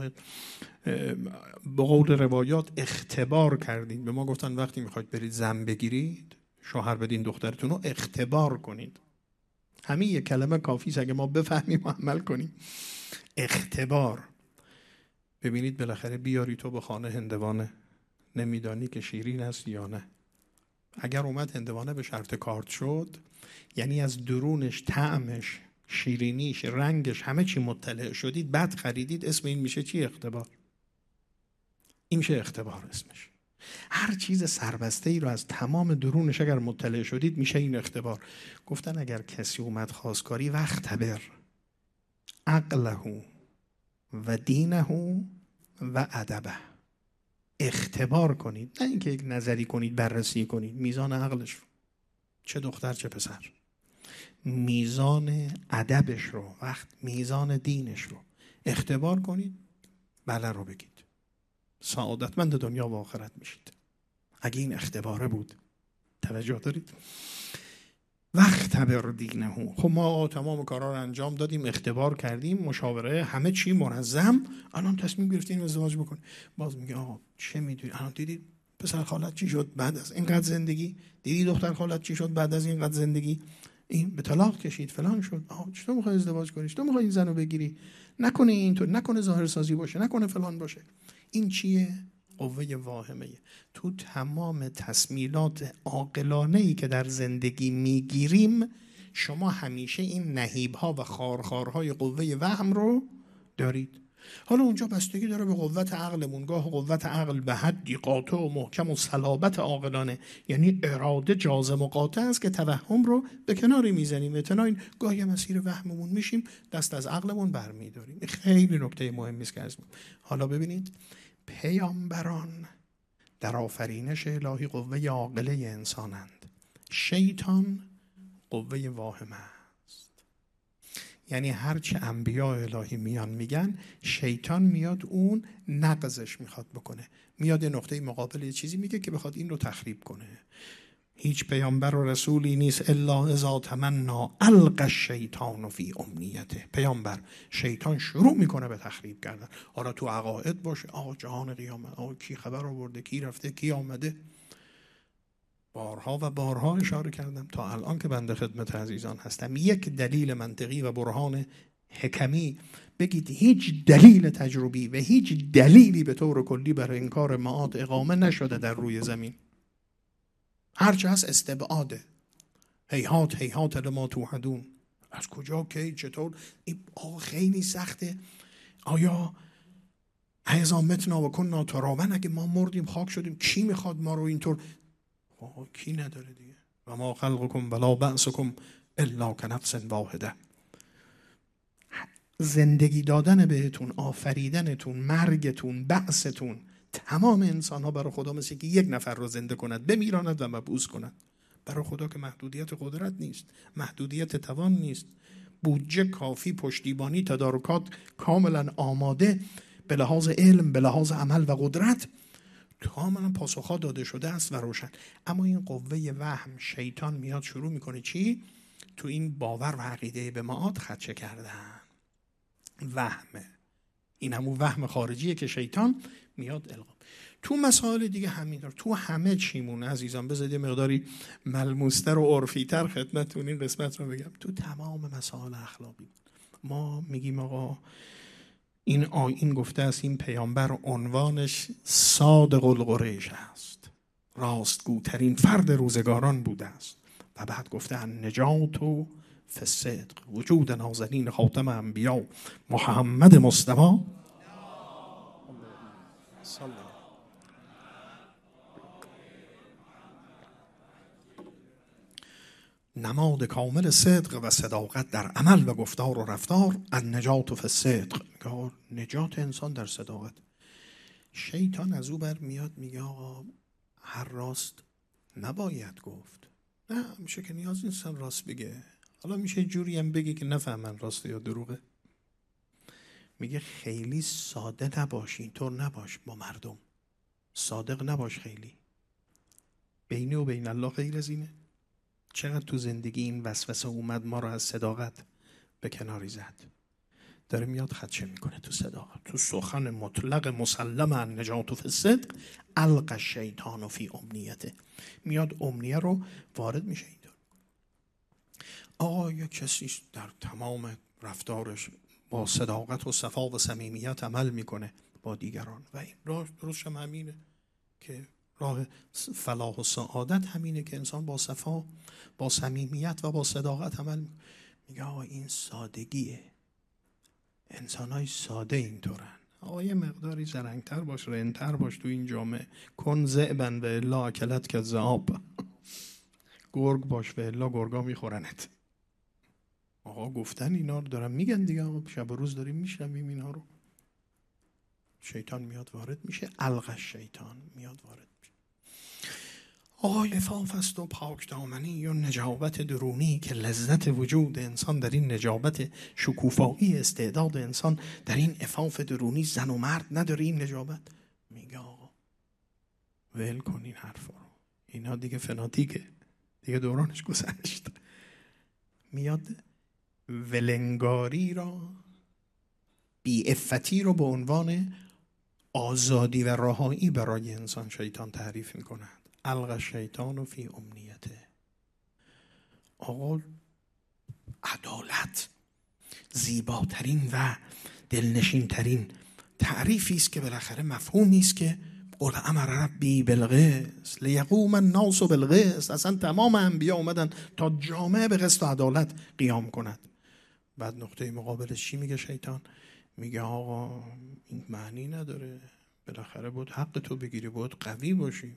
به قول روایات اختبار کردید. به ما گفتن وقتی میخواید برید زن بگیرید، شوهر بدین دخترتون رو اختبار کنید. همین یک کلمه کافی است اگه ما بفهمیم و عمل کنیم. اختبار. ببینید بالاخره بیاری تو به خانه هندوانه، نمیدانی که شیرین است یا نه. اگر اومد هندوانه به شرط کارت شد، یعنی از درونش، طعمش، شیرینیش، رنگش، همه چی مطلع شدید، بعد خریدید، اسم این میشه چی؟ اختبار. این میشه اختبار اسمش. هر چیز سربسته ای رو از تمام درونش اگر مطلع شدید میشه این اختبار. گفتن اگر کسی اومد خواستگاری واختبر عقله و دینه و ادبه، اختبار کنید، نه اینکه یک نظری کنید، بررسی کنید، میزان عقلش رو، چه دختر چه پسر، میزان ادبش رو، وقت میزان دینش رو اختبار کنید، بله رو بگید. سعادتمند دنیا و آخرت میشید. اگه این اختباره بود، توجه دارید؟ وقت بر دینه. خب ما تمام کارا رو انجام دادیم، اختبار کردیم، مشاوره، همه چی منظم، الان تصمیم گرفتیم ازدواج بکنیم. باز میگه آقا چه میدونی؟ الان دیدید پسر خالت چی شد بعد از اینقدر زندگی؟ دیدی دختر خالت چی شد بعد از اینقدر زندگی؟ این به طلاق کشید، فلان شد. آقا چطور میخوای ازدواج کنی؟ چطور میخوای این زنو بگیری؟ نکنه اینطور، نکنه ظاهر سازی باشه، نکنه فلان باشه. این چیه؟ قوه واهمه. تو تمام تصمیمات عاقلانه‌ای که در زندگی میگیریم شما همیشه این نهیب‌ها و خارخارهای قوه وهم رو دارید. حالا اونجا بستگی داره به قوت عقلمون. گاه قوت عقل به حدی قاطع و محکم و صلابت عاقلانه، یعنی اراده جازم و قاطع است که توهم رو به کناری میزنیم. اعتنا گاهی مسیر وهممون میشیم، دست از عقلمون برمیداریم. خیلی نکته مهمی است که از حالا ببینید پیامبران در آفرینش الهی قوه عاقله انسانند، شیطان قوه واهمه است. یعنی هرچه انبیاء الهی میان میگن، شیطان میاد اون نقضش میخواد بکنه، میاد نقطه مقابل یه چیزی میگه که بخواد این رو تخریب کنه. هیچ پیامبر و رسولی نیست الا اذا تمنا القى الشیطان فی امنیته. پیامبر شیطان شروع میکنه به تخریب کردن. حالا تو عقاید باشه، آقا جهان قیامت، آقا کی خبر آورده، کی رفته، کی آمده. بارها و بارها اشاره کردم تا الان که بنده خدمت عزیزان هستم، یک دلیل منطقی و برهان حکمی بگید. هیچ دلیل تجربی و هیچ دلیلی به طور کلی برای انکار معاد اقامه نشده در روی زمین. هرچه هست استبعاده. هیهات هیهات لما توعدون. از کجا، کی، چطور؟ این خیلی سخته. آیا اذا متنا و کنا ترابا، اگه ما مردیم خاک شدیم کی میخواد ما رو اینطور؟ کی نداره دیگه. و ما خلقکم ولا بعثکم الا کنفس واحده. زندگی دادن بهتون، آفریدنتون، مرگتون، بعثتون، تمام انسان ها برای خدا مثل که یک نفر رو زنده کند، بمیراند و مبعوث کند. برای خدا که محدودیت قدرت نیست، محدودیت توان نیست، بودجه کافی، پشتیبانی، تدارکات کاملا آماده به لحاظ علم، به لحاظ عمل و قدرت کاملا پاسخها داده شده است و روشن. اما این قوه وهم، شیطان میاد شروع میکنه چی؟ تو این باور و عقیده به معاد خدشه کردن. وهمه. این همون وهم خارجیه که شیطان میاد القا. تو مسائل دیگه همینطور، تو همه چیمون عزیزان. بذارید یه مقداری ملموستر و عرفی‌تر خدمتتون این قسمت رو بگم. تو تمام مسائل اخلاقی ما میگیم آقا این آیین گفته است این پیامبر عنوانش صادق القریش است، راستگوترین فرد روزگاران بوده است. و بعد گفته النجات و فی الصدق، وجود نازنین خاتم انبیا محمد مصطفی نماد کامل صدق و صداقت در عمل و گفتار و رفتار. النجات فی الصدق، نجات انسان در صداقت. شیطان از او بر میاد میگه آقا هر راست نباید گفت. نه میشه که نیاز نیستن راست بگه. حالا میشه جوری هم بگه که نفهمن راسته یا دروغه. میگه خیلی ساده نباش، اینطور نباش با مردم، صادق نباش خیلی. بینی و بین الله غیر از اینه. چقدر تو زندگی این وسوسه اومد ما رو از صداقت به کناری زد. داره میاد خدشه میکنه تو صداقت، تو سخن مطلق مسلم النجات فی الصدق القى الشیطان فی امنیته. میاد امنیه رو وارد میشه. اینطور آقا یک کسی در تمام رفتارش با صداقت و صفا و صمیمیت عمل میکنه با دیگران و این راه درست هم همینه که راه فلاح و سعادت همینه که انسان با صفا، با صمیمیت و با صداقت عمل میگه. آقا این سادگیه. انسانای ساده اینطورن. آقا یه مقداری زرنگتر باش، رنتر باش تو این جامعه. کن ذئبا و الا اکلت که ذئاب. گرگ باش و الا گرگا میخورنت. آقا گفتن اینا رو دارن میگن دیگه. آقا شب و روز داریم میشنویم اینا رو. شیطان میاد وارد میشه. القى الشیطان میاد وارد میشه. آقا عفاف است و پاک دامنی یا نجابت درونی که لذت وجود انسان در این نجابت، شکوفایی استعداد انسان در این عفاف درونی. زن و مرد نداره این نجابت. میگه آقا ول کن این حرفا رو، اینا دیگه فناتیکه، دیگه دورانش گذشت. میاد ولنگاری را، بی‌عفتی رو به عنوان آزادی و رهایی برای انسان شیطان تعریف میکند. القى شیطان فی امنیته. آقا عدالت زیباترین و دلنشین ترین تعریفی است که بالاخره مفهومی است که قل امر ربی بالقسط لیقوم الناس بالقسط. اصلا تمام انبیا اومدن تا جامعه به قسط و عدالت قیام کند. بعد نقطه مقابلش چی میگه شیطان؟ میگه آقا این معنی نداره، بالاخره بود حق تو بگیری، بود قوی باشی.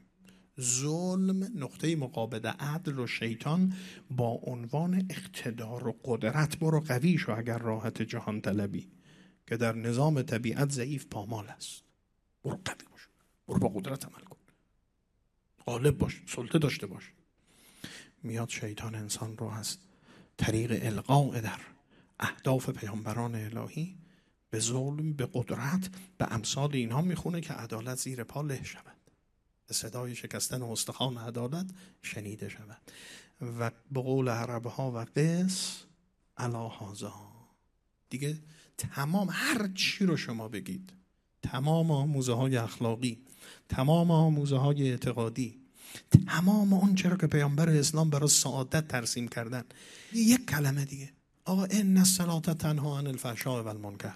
ظلم نقطه مقابل عدل و شیطان با عنوان اقتدار و قدرت برو قوی شو اگر راحت جهان طلبی که در نظام طبیعت ضعیف پامال است. برو قوی باش، برو با قدرت عمل کن، غالب باش، سلطه داشته باش. میاد شیطان انسان رو از طریق القاء در اهداف پیامبران الهی به ظلم، به قدرت، به امثال اینها میخونه که عدالت زیر پا له شود، به صدای شکستن استخوان عدالت شنیده شود. و به قول عربها و قس علی هذا. دیگه تمام هر چی رو شما بگید، تمام آموزه های اخلاقی، تمام آموزه های اعتقادی، تمام اون چرا که پیامبر اسلام برای سعادت ترسیم کردن، یک کلمه دیگه آقا ان الصلاة تنها عن الفحشاء و المنکر.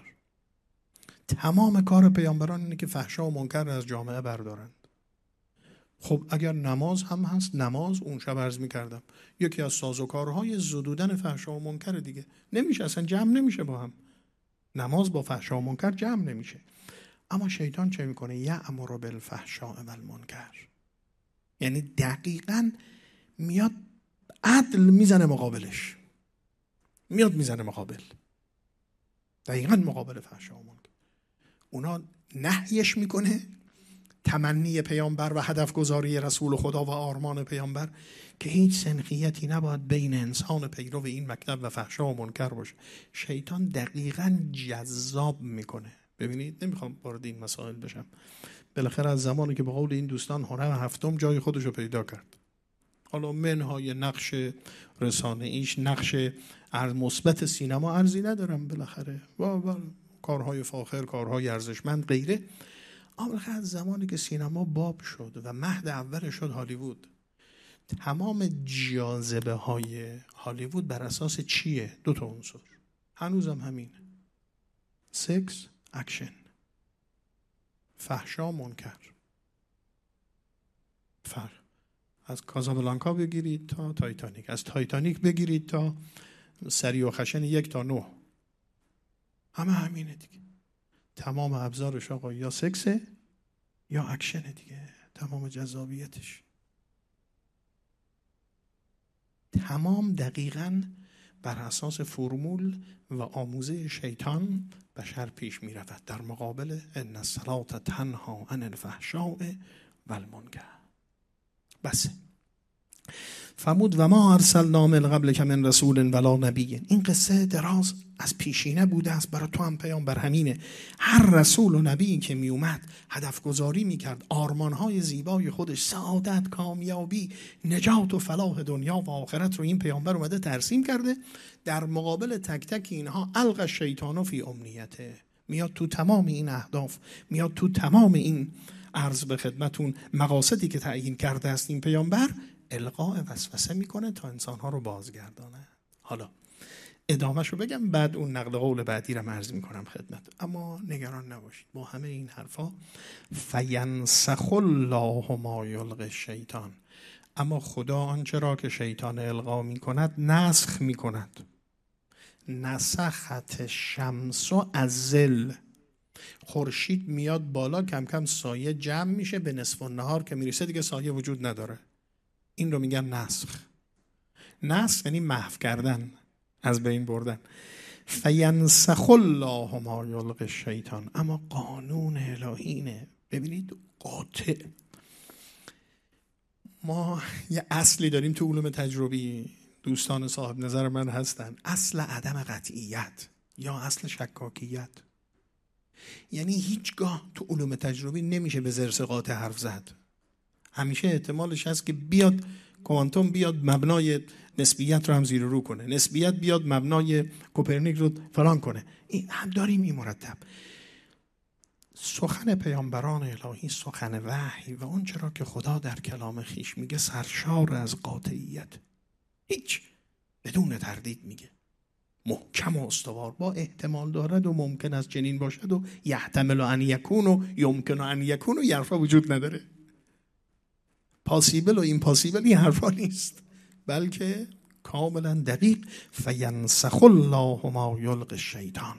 تمام کار پیامبران اینه که فحشا و منکر از جامعه بردارند. خب اگر نماز هم هست، نماز اون شب عرض می‌کردم یکی از سازوکارهای زدودن فحشا و منکر دیگه، نمیشه، اصلا جمع نمیشه با هم. نماز با فحشا و منکر جمع نمیشه. اما شیطان چه میکنه؟ یأمر بالفحشاء و المنکر. یعنی دقیقاً میاد عدل میزنه مقابلش، میاد میزنه مقابل، دقیقاً مقابل فحشا و منکر. اونا نهیش میکنه، تمنی پیامبر و هدف گذاری رسول خدا و آرمان پیامبر که هیچ سنخیتی نباید بین انسان پیرو این مکتب و فحشا و منکر باشه. شیطان دقیقاً جذاب میکنه. ببینید نمیخوام وارد این مسائل بشم، بالاخره از زمانی که به قول این دوستان هنر هفتم جای خودش رو پیدا کرد، حالا منهای نقش رسانه ایش، نقش مثبت سینما ارزی ندارم، بالاخره و کارهای فاخر، کارهای ارزشمند غیره. اما از زمانی که سینما باب شد و مهد اول شد هالیوود، تمام جاذبه های هالیوود بر اساس چیه؟ دو تا عنصر، هنوزم همینه، سکس، اکشن، فحشا، منکر. از کازابلانکا بگیرید تا تایتانیک، از تایتانیک بگیرید تا سری و خشن 1 تا 9، همه همینه دیگه. تمام ابزارش آقا یا سکسه یا اکشنه دیگه، تمام جذابیتش. تمام دقیقاً بر اساس فرمول و آموزه شیطان بشر پیش می رود در مقابل ان الصلاة تنها عن الفحشاء و المنکر. بس فرمود و ما ارسلنا من قبلک من رسول ولا نبی. این قصه دراز از پیشینه بوده است، برای تو هم پیامبر همینه. هر رسول و نبی که می اومد هدف گذاری می کرد، آرمانهای زیبای خودش، سعادت، کامیابی، نجات و فلاح دنیا و آخرت رو این پیامبر اومده ترسیم کرده. در مقابل تک تک اینها القى الشیطان فی امنیته. میاد تو تمام این اهداف، میاد تو تمام این عرض به خدمتون مقاصدی که تعیین کرده است این پیامبر، القاء وسوسه میکنه تا انسانها رو بازگردانه. حالا ادامهش رو بگم، بعد اون نقل قول بعدی رو عرض میکنم خدمت. اما نگران نباشید، با همه این حرفا فینسخ الله ما یلقی الشیطان، اما خدا آنچه را که شیطان القا میکند نسخ میکند. نسخت شمس و ازل، خورشید میاد بالا، کم کم سایه جمع میشه، به نصف النهار که میرسه دیگه سایه وجود نداره. این رو میگن نسخ. نسخ یعنی محو کردن، از بین بردن. فینسخ الله ما یلقی الشیطان، اما قانون الهی اینه. ببینید قاطع، ما یه اصلی داریم تو علوم تجربی، دوستان صاحب نظر من هستن، اصل عدم قطعیت یا اصل شکاکیت. یعنی هیچگاه تو علوم تجربی نمیشه به زرس قاطع حرف زد. همیشه احتمالش هست که بیاد کوانتوم بیاد مبنای نسبیت رو هم زیر رو کنه، نسبیت بیاد مبنای کوپرنیک رو فلان کنه. این هم داریم این مرتب. سخن پیامبران الهی، سخن وحی و اون چرا که خدا در کلام خیش میگه سرشار از قاطعیت، هیچ بدون تردید میگه، محکم و استوار، با احتمال دارد و ممکن است چنین باشد و یحتمل ان یکون و یمکن ان یکون و یه حرفا وجود نداره. پاسیبل و ایمپاسیبل این حرفا نیست، بلکه کاملا دقیق. فینسخ الله ما یلقی الشیطان،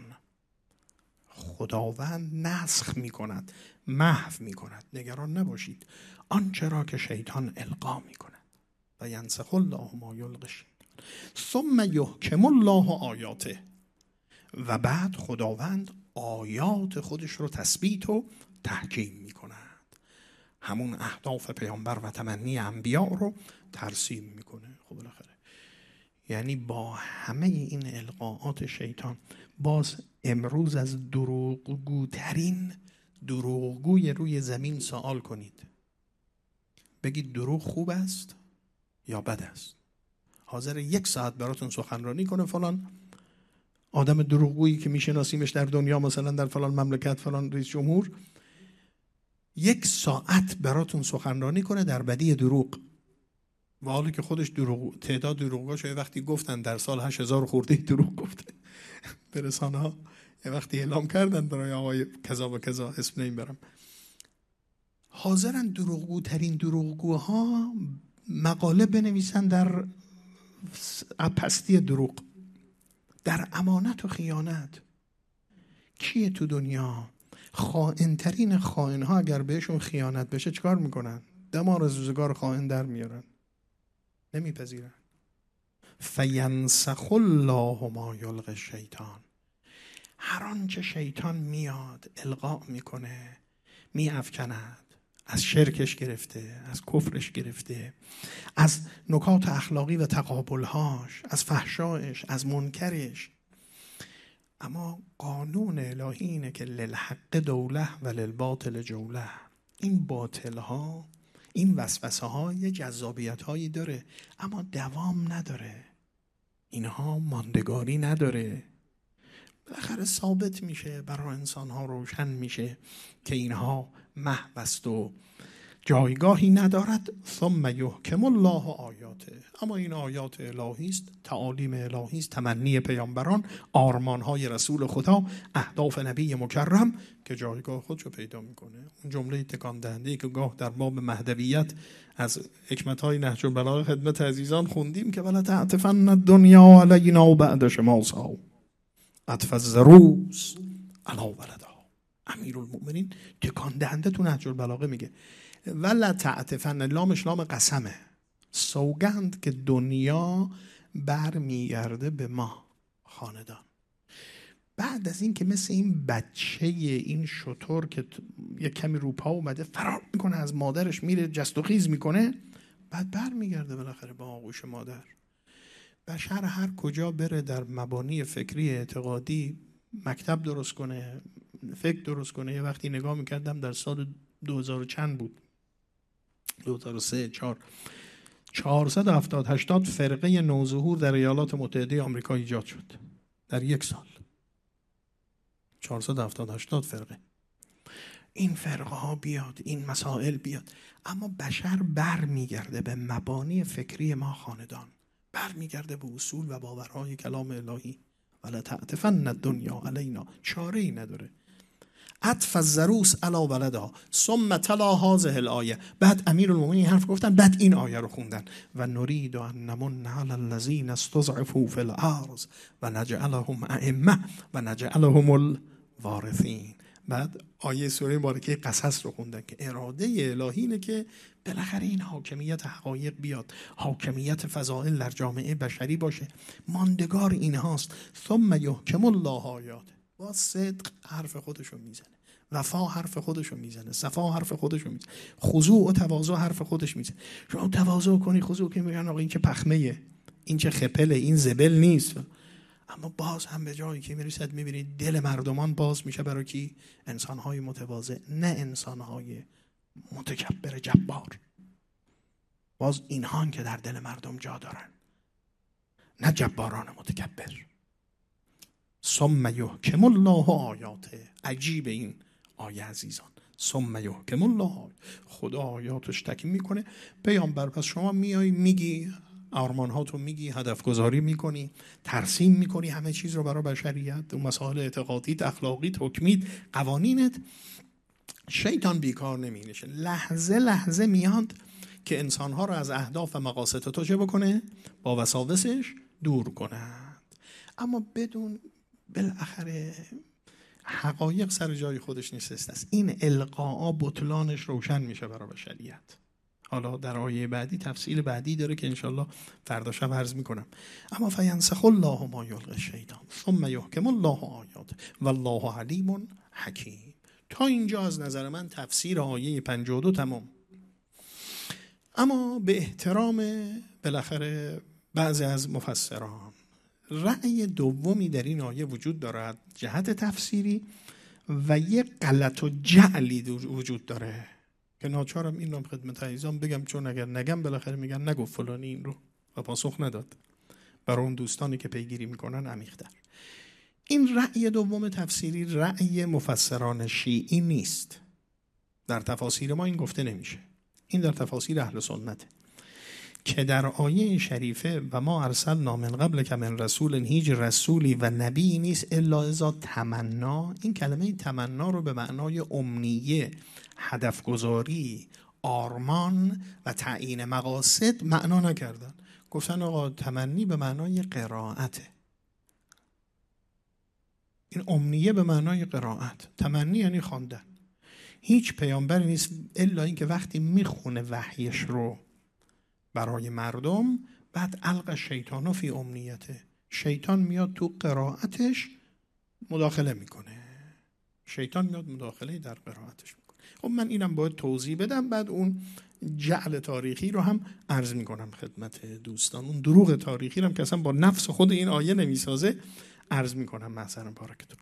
خداوند نسخ میکند، محو میکند، نگران نباشید، آنچه را که شیطان القا میکند. و ینسخ الله ما یلقی الشیطان ثم یحکم الله آیاته، و بعد خداوند آیات خودش رو تثبیت و تحکیم میکند، همون اهداف پیامبر و تمنی انبیاء رو ترسیم میکنه. خب بالاخره یعنی با همه این القاءات شیطان باز امروز از دروغگوترین دروغگوی روی زمین سوال کنید، بگید دروغ خوب است یا بد است. حاضر 1 ساعت براتون سخنرانی کنه فلان آدم دروغگویی که میشناسیمش در دنیا، مثلا در فلان مملکت فلان رئیس جمهور، 1 ساعت براتون سخنرانی کنه در بدی دروغ، و حالی که خودش دروغ، تعداد دروغاش یه وقتی گفتن در سال 8000 خورده دروغ گفته به رسانه ها، یه وقتی اعلام کردن برای آقای کذا و کذا، اسم نمیبرم. حاضرن دروغگوترین دروغگوها مقاله بنویسن در پستی دروغ، در امانت و خیانت. کیه تو دنیا خائن‌ترین خائن‌ها اگر بهشون خیانت بشه چیکار میکنن؟ دمار از روزگار خائن در میارن، نمیپذیرن. فینسخ الله ما یلقی الشیطان، هر آنچه شیطان میاد القا میکنه، میافکند، از شرکش گرفته، از کفرش گرفته، از نکات اخلاقی و تقابلهاش، از فحشایش، از منکرش. اما قانون الهی اینه که للحق دوله و للباطل جوله. این باطل ها، این وسوسه ها یه جذابیت هایی داره اما دوام نداره، اینها ماندگاری نداره. بالاخره ثابت میشه، برای انسان ها روشن میشه که اینها محو است و جایگاهی ندارد. ثم یحکم الله آیاته، اما این آیات الهی است، تعالیم الهی است، تمنی پیامبران، آرمان‌های رسول خدا، اهداف نبی مکرم که جایگاه خودشو پیدا میکنه. اون جمله تکان دهنده که گاه در باب مهدویت از حکمت‌های نهج البلاغه خدمت عزیزان خوندیم که ولا تعطفن الدنیا علینا بعد شماسها عطف الضروس علی ولدها. امیرالمؤمنین تکان دهنده تو نهج البلاغه میگه ولا تعطفن، لامش لام قسمه، سوگند که دنیا برمیگرده به ما خاندان. بعد از این که مثل این بچه این شتر که یک کمی رو پا اومده فرار میکنه از مادرش، میره جست و خیز میکنه، بعد برمیگرده بالاخره با آغوش مادر. بشر هر کجا بره در مبانی فکری اعتقادی مکتب درست کنه، فکر درست کنه. یه وقتی نگاه میکردم در سال 2000 چند بود، 2003 470 فرقه نوظهور در ایالات متحده آمریکا ایجاد شد در 1 سال. 470 فرقه. این فرقه ها بیاد، این مسائل بیاد، اما بشر برمیگرده به مبانی فکری ما خاندان، برمیگرده به اصول و باورهای کلام الهی. ولا تعطفن الدنیا علینا، چاره ای نداره. عطف الضروس علی ولدها ثم تلا هذه الآیه. بعد امیرالمومنین حرف گفتن، بعد این آیه رو خوندن و نرید ان نمن علی الذین استضعفوا فی الارض و نجعلهم ائمه و نجعلهم الوارثین. بعد آیه سوره مبارکه قصص رو خوندن که اراده الهی اینه که بالاخره این حاکمیت حقایق بیاد، حاکمیت فضائل در جامعه بشری باشه، ماندگار این هاست. ثم یحکم الله آیات. با صدق حرف خودشو میزنه، وفا حرف خودشو میزنه، صفا حرف خودشو میزنه، خضوع و تواضع حرف خودش میزنه. شما تواضع کنی، خضوع کنی، میگن آقا این که پخمه، این چه خپله، این زبل نیست. اما باز هم به جایی که میرسد میبینید دل مردمان باز میشه برای کی؟ انسانهای متواضع، نه انسانهای متکبر جبار. باز اینها که در دل مردم جا دارن، نه جباران متکبر. ثم یحکم الله آیاته. عجیب این آیه عزیزان. ثم یحکم الله، خدا آیاتش تکمیل میکنه. پیامبر پس شما میای میگی آرمانهاتو میگی، هدف گذاری میکنی، ترسیم میکنی همه چیز رو برای بشریت، اون مسائل اعتقادیت، اخلاقیت، حکمیت، قوانینت. شیطان بیکار نمینشه، لحظه لحظه میاد که انسانها رو از اهداف و مقاصد تو چه بکنه؟ با وساوسش دور کنند. اما بدون بالاخره حقایق سر جای خودش نشسته است. این القاء بطلانش روشن میشه برای بشریت. حالا در آیه بعدی تفصیل بعدی داره که انشالله فردا شب عرض میکنم. اما فینسخ الله ما یلقی الشیطان ثم یحکم الله آیات والله علیم حکیم. تا اینجا از نظر من تفسیر آیه 52 تمام. اما به احترام بالاخره بعضی از مفسران، رأی دومی در این آیه وجود دارد جهت تفسیری و یک غلط و جعلی وجود داره که ناچارم این رو خدمت عزیزان بگم، چون اگر نگم بالاخره میگن نگفت فلانی این رو و پاسخ نداد. برای اون دوستانی که پیگیری میکنن عمیق‌تر. این رأی دوم تفسیری رأی مفسران شیعی نیست. در تفاسیر ما این گفته نمیشه. این در تفاسیر اهل سنته که در آیه شریفه و ما ارسلنا من قبل که من رسول هیچ رسولی و نبی نیست الا اذا تمنا. این کلمه تمنا رو به معنای امنیه، هدف گذاری، آرمان و تعیین مقاصد معنا نکردن. گفتن آقا تمنی به معنای قرائته. این امنیه به معنای قرائت، تمنی یعنی خواندن. هیچ پیامبری نیست الا این که وقتی میخونه وحیش رو برای مردم، بعد الق شیطانو فی امنیته، شیطان میاد تو قرائتش مداخله میکنه. شیطان میاد مداخله در قرائتش میکنه. خب من اینم باید توضیح بدم، بعد اون جعل تاریخی رو هم عرض میکنم خدمت دوستان. اون دروغ تاریخی رو هم که اصلا با نفس خود این آیه نمیسازه عرض میکنم محضرم بارکتون.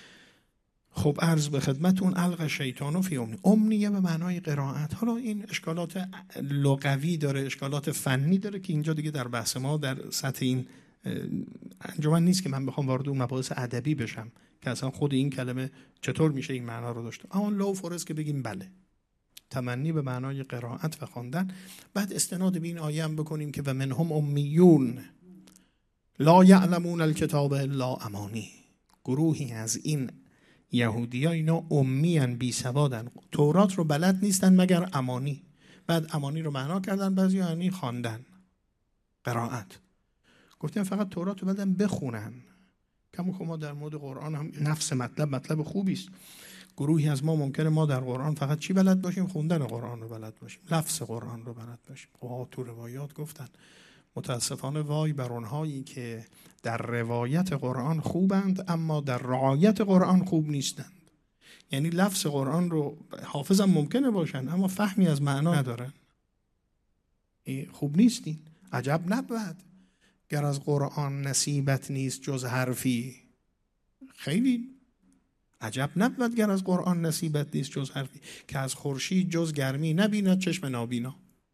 خب عرض به خدمتون الق شیطانو فی امنیه به معنای قرائت. حالا این اشکالات لغوی داره، اشکالات فنی داره که اینجا دیگه در بحث ما در سطح این انجمن نیست که من بخوام وارد اون مباحث ادبی بشم که اصلا خود این کلمه چطور میشه این معنا رو داشته. اما لو فرض که بگیم بله تمنی به معنای قرائت و خواندن، بعد استناد به این آیه هم بکنیم که و منهم امیون لا یعلمون الکتاب الا امانی. گروهی از این یهودی‌ها اینا امیان، بی سوادن، تورات رو بلد نیستن مگر امانی. بعد امانی رو معنا کردن بعضی یعنی خواندن، قرائت. گفتن فقط تورات رو بلدن بخونن. کما که ما در مورد قرآن هم نفس مطلب خوبی است. گروهی از ما ممکنه ما در قرآن فقط چی بلد باشیم؟ خوندن قرآن رو بلد باشیم، لفظ قرآن رو بلد باشیم. تو روایات گفتن متاسفانه وای بر اونهایی که در روایت قرآن خوبند اما در رعایت قرآن خوب نیستند. یعنی لفظ قرآن رو حافظ هم ممکنه باشن اما فهمی از معنا ندارن. خوب نیستین. عجب نبود گر از قرآن نصیبت نیست جز حرفی. خیلی عجب نبود گر از قرآن نصیبت نیست جز حرفی، که از خورشید جز گرمی نبیند چشم نابینا.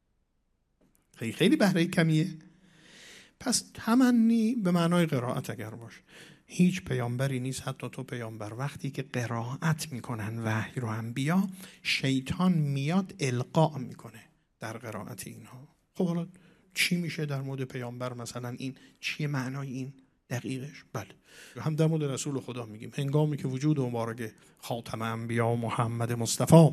خیلی بهره کمیه. پس تمنی به معنای قرائت اگر باشه، هیچ پیامبری نیست حتی تو پیامبر وقتی که قرائت میکنن وحی رو انبیا، شیطان میاد القا میکنه در قرائت اینها. خب حالا چی میشه در مورد پیامبر مثلا این چیه معنای این دقیقش؟ بله هم در مورد رسول خدا میگیم هنگامی که وجود مبارک خاتم انبیا محمد مصطفی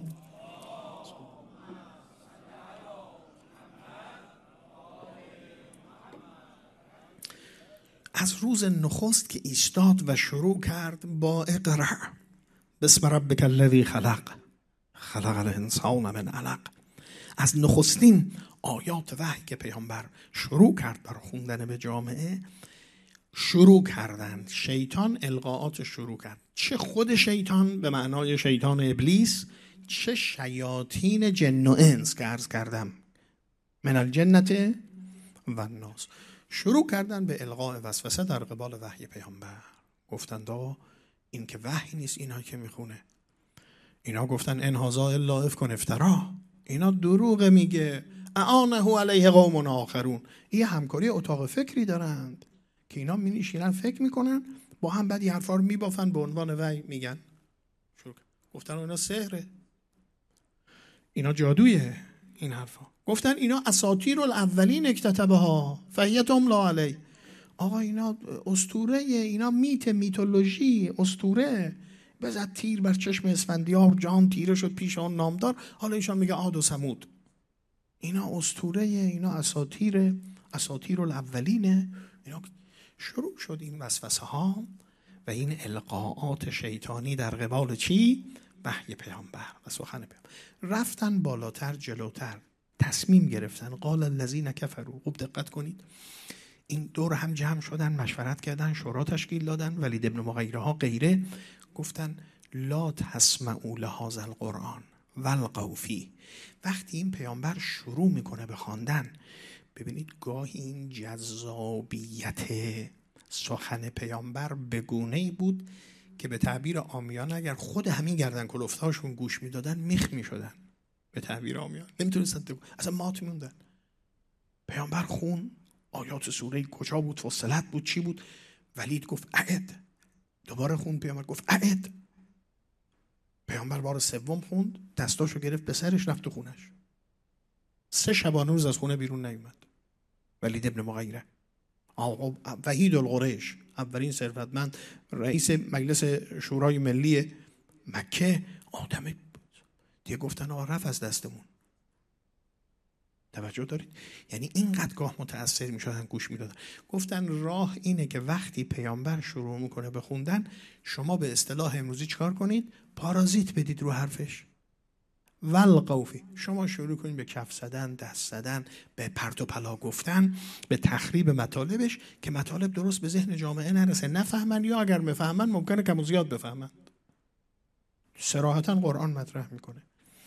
از روز نخست که ایستاد و شروع کرد با اقرأ بسم ربک الذی خلق الانسان من علق، از نخستین آیات وحی که پیامبر شروع کرد بر خوندن به جامعه، شروع کردند. شیطان القاءات شروع کرد، چه خود شیطان به معنای شیطان ابلیس، چه شیاطین جن و انس که عرض کردم من الجنت و الناس. شروع کردن به القاء وسوسه در قبال وحی پیامبر. گفتند آقا این که وحی نیست اینا که میخونه. اینا گفتن ان هذا الا افک افترا، اینا دروغ میگه. اعانه علیه قوم آخرون، این همکاری اتاق فکری دارند که اینا مینشینن فکر میکنن با هم، بعد این حرفا رو میبافن به عنوان وحی میگن. گفتن اینا سحره، اینا جادویه این حرفا. گفتن اینا اساطیر الاولین اکتتبها فهی تملی علیه. آقا اینا اسطوره، اینا میتولوژی اسطوره. بزد تیر بر چشم اسفندیار، جان تیره شد پیش آن نامدار. حالا ایشان میگه عاد و ثمود. اینا اسطوره، اینا اساطیر الاولینه. اینا شروع شد این وسوسه ها و این القاءات شیطانی در قبال چی؟ وحی پیامبر و سخن پیامبر. رفتن بالاتر جلوتر، تصمیم گرفتن. قال الذین کفروا، خوب دقت کنید، این دور هم جمع شدن، مشورت کردن، شورا تشکیل دادن. ولید ابن مغیره ها غیره گفتن لا تسمعوا لهذا القرآن والغوا فیه. وقتی این پیامبر شروع میکنه به خواندن، ببینید گاهی این جذابیت سخن پیامبر به گونه‌ای بود که به تعبیر عامیانه اگر خود همین گردن کلفتاشون گوش میدادن میخ میشدن. به تعبیر عامیانه نمیتونستن اصلا مات میموندن. پیامبر خون آیات سوره کجا بود، فصلت بود، چی بود؟ ولید گفت اعد. دوباره خوند پیامبر گفت اعد. پیامبر بار سوم خوند، دستاشو گرفت به سرش، رفت تو خونش. 3 شبانه روز از خونه بیرون نیومد. ولید ابن مغیره وحید القریش، اولین ثروتمند، رئیس مجلس شورای ملی مکه، آدم دیگه گفتن آقا رفت از دستمون. توجه دارید؟ یعنی اینقدر گاه متأثر میشدن، گوش میدادن. گفتن راه اینه که وقتی پیامبر شروع میکنه به خوندن، شما به اصطلاح امروزی چیکار کنید؟ پارازیت بدید رو حرفش. والقوفی، شما شروع کنید به کف زدن، دست زدن، به پرت و پلا گفتن، به تخریب مطالبش که مطالب درست به ذهن جامعه نرسه، نفهمن، یا اگر بفهمن ممکنه کم و زیاد بفهمن. صراحتا قرآن مطرح میکنه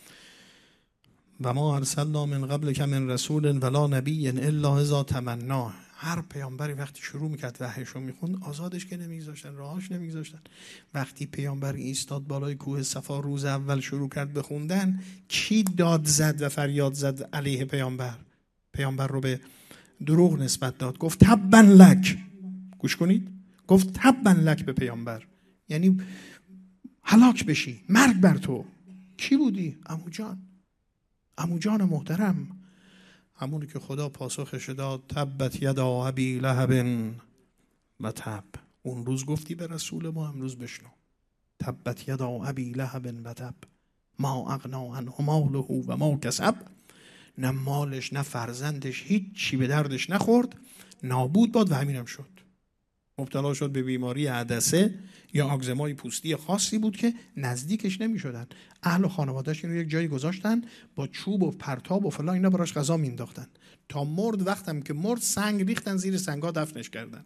و ما ارسلنا من قبلک من رسول ولا نبی الا اذا تمنا. هر پیامبری وقتی شروع میکرد وحیشو میخوند، آزادش که نمیگذاشتن، راهاش نمیگذاشتن. وقتی پیامبر ایستاد بالای کوه صفا روز اول شروع کرد به خوندن، کی داد زد و فریاد زد علیه پیامبر؟ پیامبر رو به دروغ نسبت داد، گفت تبا لک. گوش کنید، گفت تبا لک به پیامبر، یعنی هلاک بشی، مرگ بر تو. کی بودی؟ عمو جان محترم، همونی که خدا پاسخش داد تبت یدا ابی لهب و تب. اون روز گفتی به رسول ما، امروز بشنو. تبت یدا ابی لهب و تب ما اغنا عنه ماله و ما کسب. نه مالش نه فرزندش هیچ چی به دردش نخورد، نابود باد و همینم شد. مبتلا شد به بیماری عدسه یا آگزمای پوستی خاصی بود که نزدیکش نمی شدن. اهل و خانواده‌اش اینو یک جایی گذاشتن، با چوب و پرتاب و فلان اینا براش غذا مینداختن تا مرد. وقتم که مرد سنگ ریختن زیر سنگا دفنش کردن.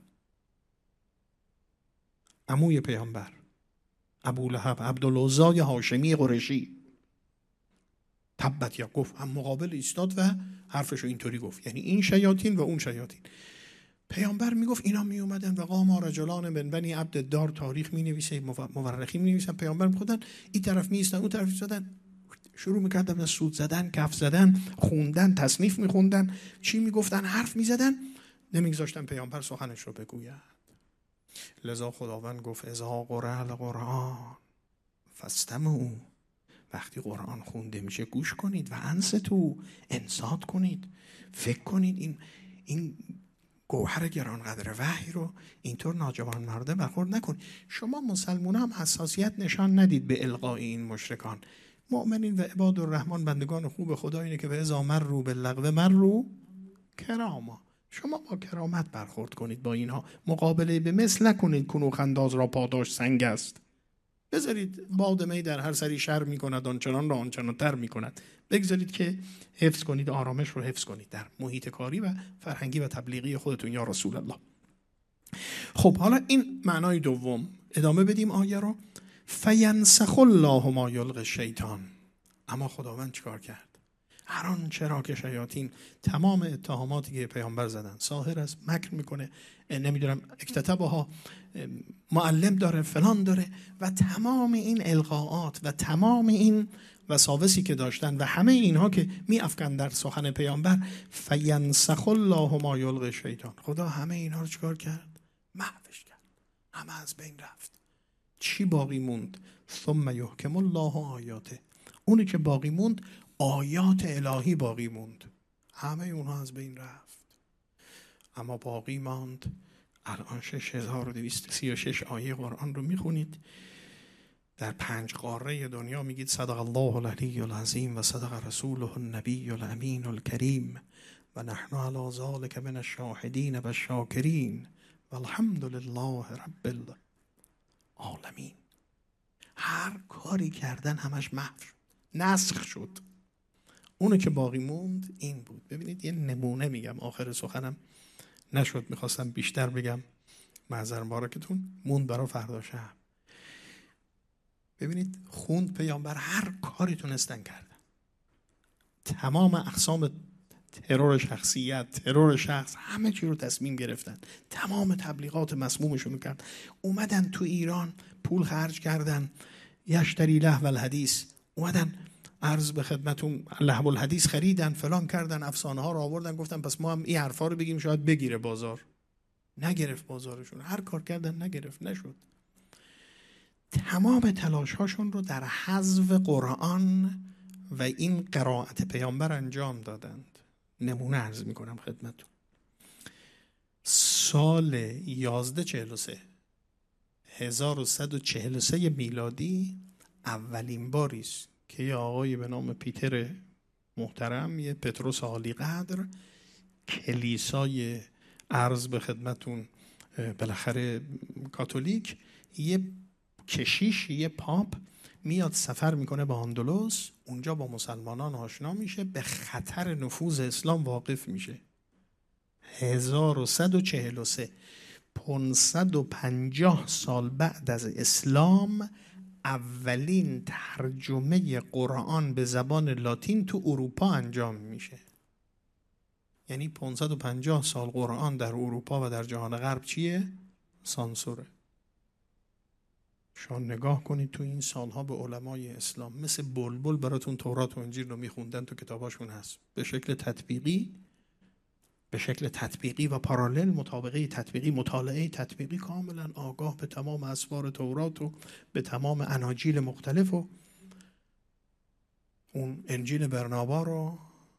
عموی پیامبر ابولهب عبدالعزی هاشمی قریشی تبت یا گفت، هم مقابل ایستاد و حرفشو اینطوری گفت، یعنی این شیاطین و اون شیاطین. پیامبر میگفت اینا می اومدن و قام رجلان من بنی عبد دار، تاریخ می نویسه، مورخین می نویسن. پیامبر میخوندن، این طرف می ایستن، اون طرف زدن، شروع میکردن به سود زدن، کف زدن، خوندن، تصنیف میخوندن، چی میگفتن، حرف میزدن، نمیگذاشتن پیامبر سخنش رو بگوید. لذا خداوند گفت اذا قرئ القرآن فاستمعوا. وقتی قرآن خونده میشه گوش کنید و انصتوا، انصات کنید، فکر کنید. این گوهر گرانقدر وحی رو اینطور ناجوان مرده برخورد نکنید. شما مسلمان هم حساسیت نشان ندید به القای این مشرکان. مؤمنین و عباد الرحمن، بندگان خوب خدا، اینه که به اذا مروا باللغو مروا کراما. شما با کرامت برخورد کنید با اینها، مقابله به مثل نکنید. کنوخ انداز را پاداش سنگ است. بذارید باد می در هر سری شر میکند، آنچنان را آنچنان تر میکند. بگذارید که حفظ کنید، آرامش رو حفظ کنید در محیط کاری و فرهنگی و تبلیغی خودتون یا رسول الله. خب حالا این معنای دوم، ادامه بدیم آیه رو. فینسخ الله ما یلقی الشیطان. اما خداوند چیکار کرد؟ هر آنچه را که شیاطین، تمام اتهاماتی که پیامبر زدن، ساحر است، مکر میکنه، نمیدونم اکتتبها، معلم داره، فلان داره، و تمام این القاءات و تمام این وساوسی که داشتن و همه اینها که می افکن در سخن پیامبر، فینسخ الله ما یلقی شیطان، خدا همه اینها رو چیکار کرد؟ محوش کرد، همه از بین رفت. چی باقی موند؟ ثم یحکم الله آیاته، اونی که باقی موند آیات الهی باقی موند، همه اونها از بین رفت. اما باقی ماند الان 6236 آیه قرآن رو میخونید، در 5 قاره دنیا میگید صدق الله العلی العظیم و صدق رسوله النبی الامین الکریم و نحن علی ذلک من الشاهدین و الشاکرین و الحمد لله رب العالمین. هر کاری کردن همش محو شد، نسخ شد. اونو که باقی موند این بود. ببینید یه نمونه میگم، آخر سخنم نشد، میخواستم بیشتر بگم، معذرت مبارکتون، موند برای فردا شب. ببینید خوند پیامبر هر کاری تونستن کردن، تمام اقسام ترور شخصیت، ترور شخص، همه چی رو تصمیم گرفتن، تمام تبلیغات مسمومشون میکرد. اومدن تو ایران پول خرج کردن، یشتری لهو الحدیث، اومدن عرض به خدمتون لهو الحدیث خریدن، فلان کردن، افسانه ها رو آوردن، گفتن پس ما هم این حرفا رو بگیم شاید بگیره بازار. نگرفت بازارشون، هر کار کردن نگرفت، نشد. تمام تلاش هاشون رو در حذف قرآن و این قرائت پیامبر انجام دادند. نمونه عرض میکنم خدمتون. سال 1143 میلادی اولین باری است که یه آقایی به نام پیتر محترم، یه پتروس عالی قدر، کلیسای عرض به خدمتون بالاخره کاتولیک، یه کشیش، یه پاپ میاد سفر میکنه به اندلس، اونجا با مسلمانان آشنا میشه، به خطر نفوذ اسلام واقف میشه. 1143، 550 سال بعد از اسلام، اولین ترجمه قرآن به زبان لاتین تو اروپا انجام میشه. یعنی 550 سال قرآن در اروپا و در جهان غرب چیه؟ سانسوره. شما نگاه کنید تو این سالها به علمای اسلام مثل بلبل براتون تورات و انجیل رو میخوندن، تو کتاباشون هست، به شکل تطبیقی و پارالل، مطابقه تطبیقی، مطالعه تطبیقی، کاملا آگاه به تمام اسفار تورات و به تمام اناجیل مختلف. و اون انجیل برنابا رو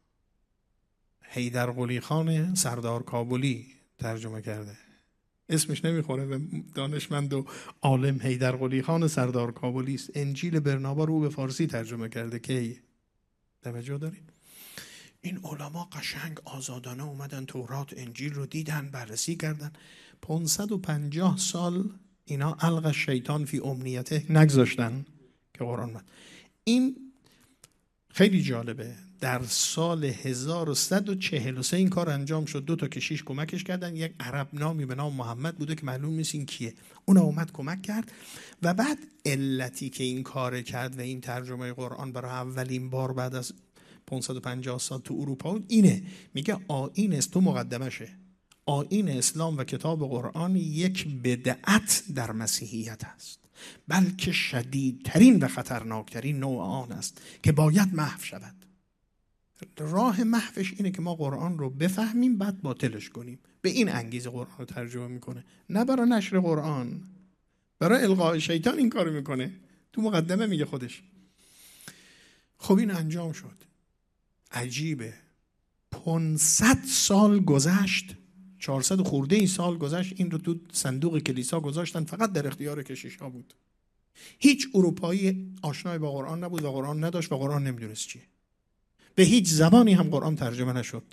حیدر قلی خان سردار کابلی ترجمه کرده، اسمش نمیخوره و دانشمند و عالم حیدر قلی خان سردار کابلی است. انجیل برنابا رو به فارسی ترجمه کرده. کی توجه دارید؟ این علما قشنگ آزادانه اومدن تورات انجیل رو دیدن، بررسی کردن. 550 سال اینا الق شیطان فی امنیته نگذاشتن که قرآن اومد. این خیلی جالبه. در سال 1143 این کار انجام شد. 2 تا کشیش کمکش کردن. یک عرب نامی به نام محمد بوده که معلوم نیست این کیه، اون اومد کمک کرد. و بعد علتی که این کار کرد و این ترجمه قرآن برای اولین بار بعد از 550 سال تو اروپا اینه، میگه آیین است، تو مقدمشه، آیین اسلام و کتاب قرآن یک بدعت در مسیحیت است، بلکه شدیدترین و خطرناکترین نوع آن است که باید محو شود. راه محوش اینه که ما قرآن رو بفهمیم بعد باطلش کنیم. به این انگیزه قرآن رو ترجمه میکنه، نه برای نشر قرآن، برای القاء شیطان این کارو میکنه. تو مقدمه میگه خودش. خب این انجام شد. عجیبه، 500 سال گذشت، 400 خورده این سال گذشت، این رو تو صندوق کلیسا گذاشتن، فقط در اختیار کشیشا بود. هیچ اروپایی آشنای با قرآن نبود و قرآن نداشت و قرآن نمیدونست چیه. به هیچ زبانی هم قرآن ترجمه نشد.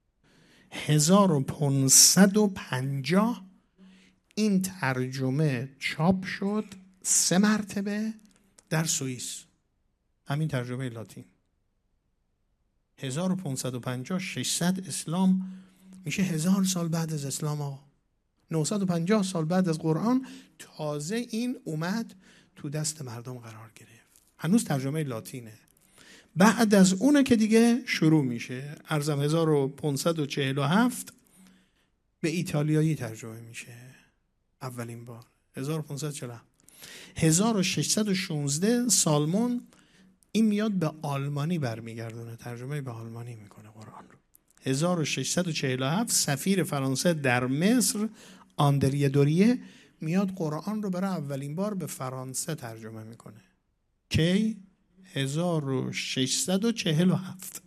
1550 این ترجمه چاپ شد 3 مرتبه در سوئیس، همین ترجمه لاتین. 1550 600 اسلام میشه 1000 سال بعد از اسلام ها. 950 سال بعد از قرآن تازه این اومد تو دست مردم قرار گرفت. هنوز ترجمه لاتینه. بعد از اونه که دیگه شروع میشه. ارزم 1547 به ایتالیایی ترجمه میشه اولین بار. 1547. 1616 سالمون این میاد به آلمانی برمیگردونه، ترجمه به آلمانی میکنه قرآن رو. 1647 سفیر فرانسه در مصر آندریه دوریه میاد قرآن رو برای اولین بار به فرانسه ترجمه میکنه. کی؟ 1647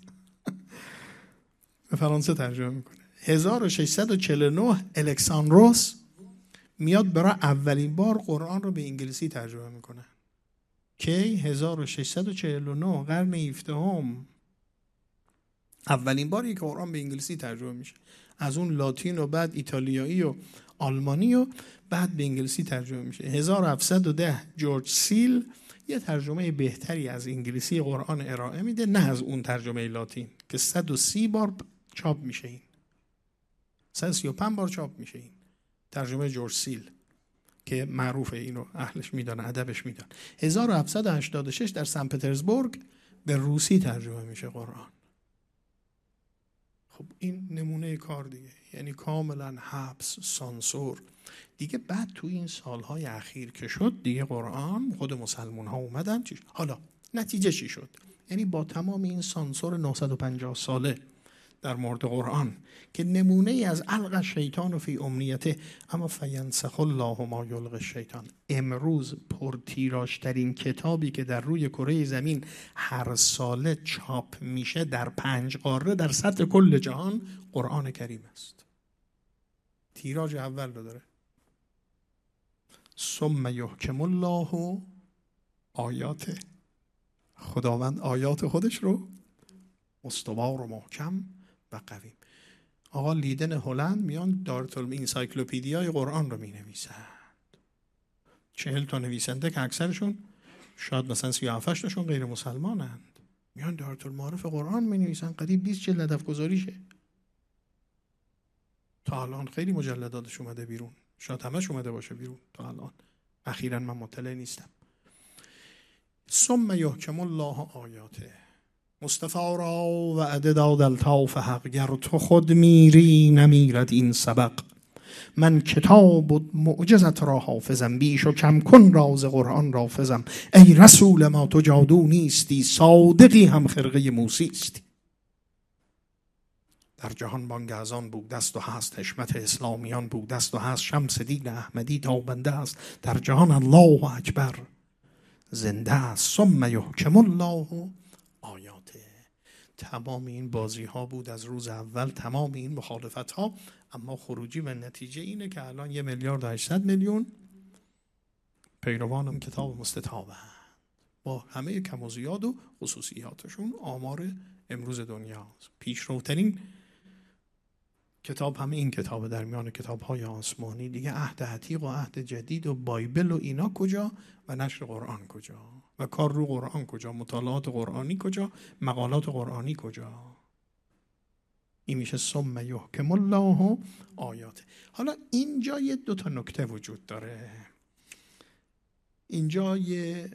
به فرانسه ترجمه میکنه. 1649 الکساندروس میاد برای اولین بار قرآن رو به انگلیسی ترجمه میکنه. کی؟ 1649 قرن 17 اولین باری که قرآن به انگلیسی ترجمه میشه. از اون لاتین و بعد ایتالیایی و آلمانی و بعد به انگلیسی ترجمه میشه. 1710 جورج سیل یه ترجمه بهتری از انگلیسی قرآن ارائه میده، نه از اون ترجمه لاتین که 130 بار چاپ میشه، این 135 بار چاپ میشه. این ترجمه جورج سیل که معروفه، اینو اهلش میدن، ادبش میدن. 1786 در سن پترزبورگ به روسی ترجمه میشه قرآن. خب این نمونه کار دیگه، یعنی کاملا حبس، سانسور دیگه. بعد تو این سالهای اخیر که شد دیگه قرآن خود مسلمون ها اومدن. حالا نتیجه چی شد؟ یعنی با تمام این سانسور 950 ساله در مورد قرآن که نمونه ای از الق شیطان و فی امنیته، اما فینسخ الله ما یلقی الشیطان، امروز پرتیراژترین کتابی که در روی کره زمین هر ساله چاپ میشه در 5 قاره در سطح کل جهان قرآن کریم است. تیراژ اول رو داره. ثم یحکم الله آیاته، خداوند آیات خودش رو استوار و محکم و قوی. آقا لیدن هلند میان دارتل انسایکلوپدیای قرآن رو می نویسند. 40 تا نویسنده که اکثرشون شاید مثلا 37 تاشون غیر مسلمانند، میان دارتل معارف قرآن می نویسن. قدیم 20 جلد هدف گذاریشه. تا الان خیلی مجلداتش اومده بیرون، شاید همش اومده باشه بیرون تا الان، اخیراً من مطلع نیستم. ثم یحکم الله آیاته، مصطفی را وعده داد الطاف حق، گر تو خود میری نمیرد این سبق. من کتاب و معجزت را حافظم، بیش و کم کن راز قرآن را حافظم. ای رسول ما تو جادو نیستی، صادقی هم خرقه موسیستی. در جهان بانگ اذان بود است و هست، حشمت اسلامیان بود است و هست، شمس دین احمدی تابنده است در جهان، الله اکبر زنده است. ثم یحکم الله آیاته. تمام این بازی ها بود از روز اول، تمام این مخالفت ها، اما خروجی و نتیجه اینه که الان 1,800,000,000 پیروانم کتاب مستطابند با همه کم و زیاد و خصوصیاتشون. آمار امروز دنیاست. پیشروترین کتاب همه این کتاب در میان کتاب های آسمانی دیگه. عهد عتیق و عهد جدید و بایبل و اینا کجا و نشر قرآن کجا و کار رو قرآن کجا، مطالعات قرآنی کجا، مقالات قرآنی کجا. این میشه ثم یحکم الله آیاته. حالا اینجا یه 2 تا نکته وجود داره. اینجا یه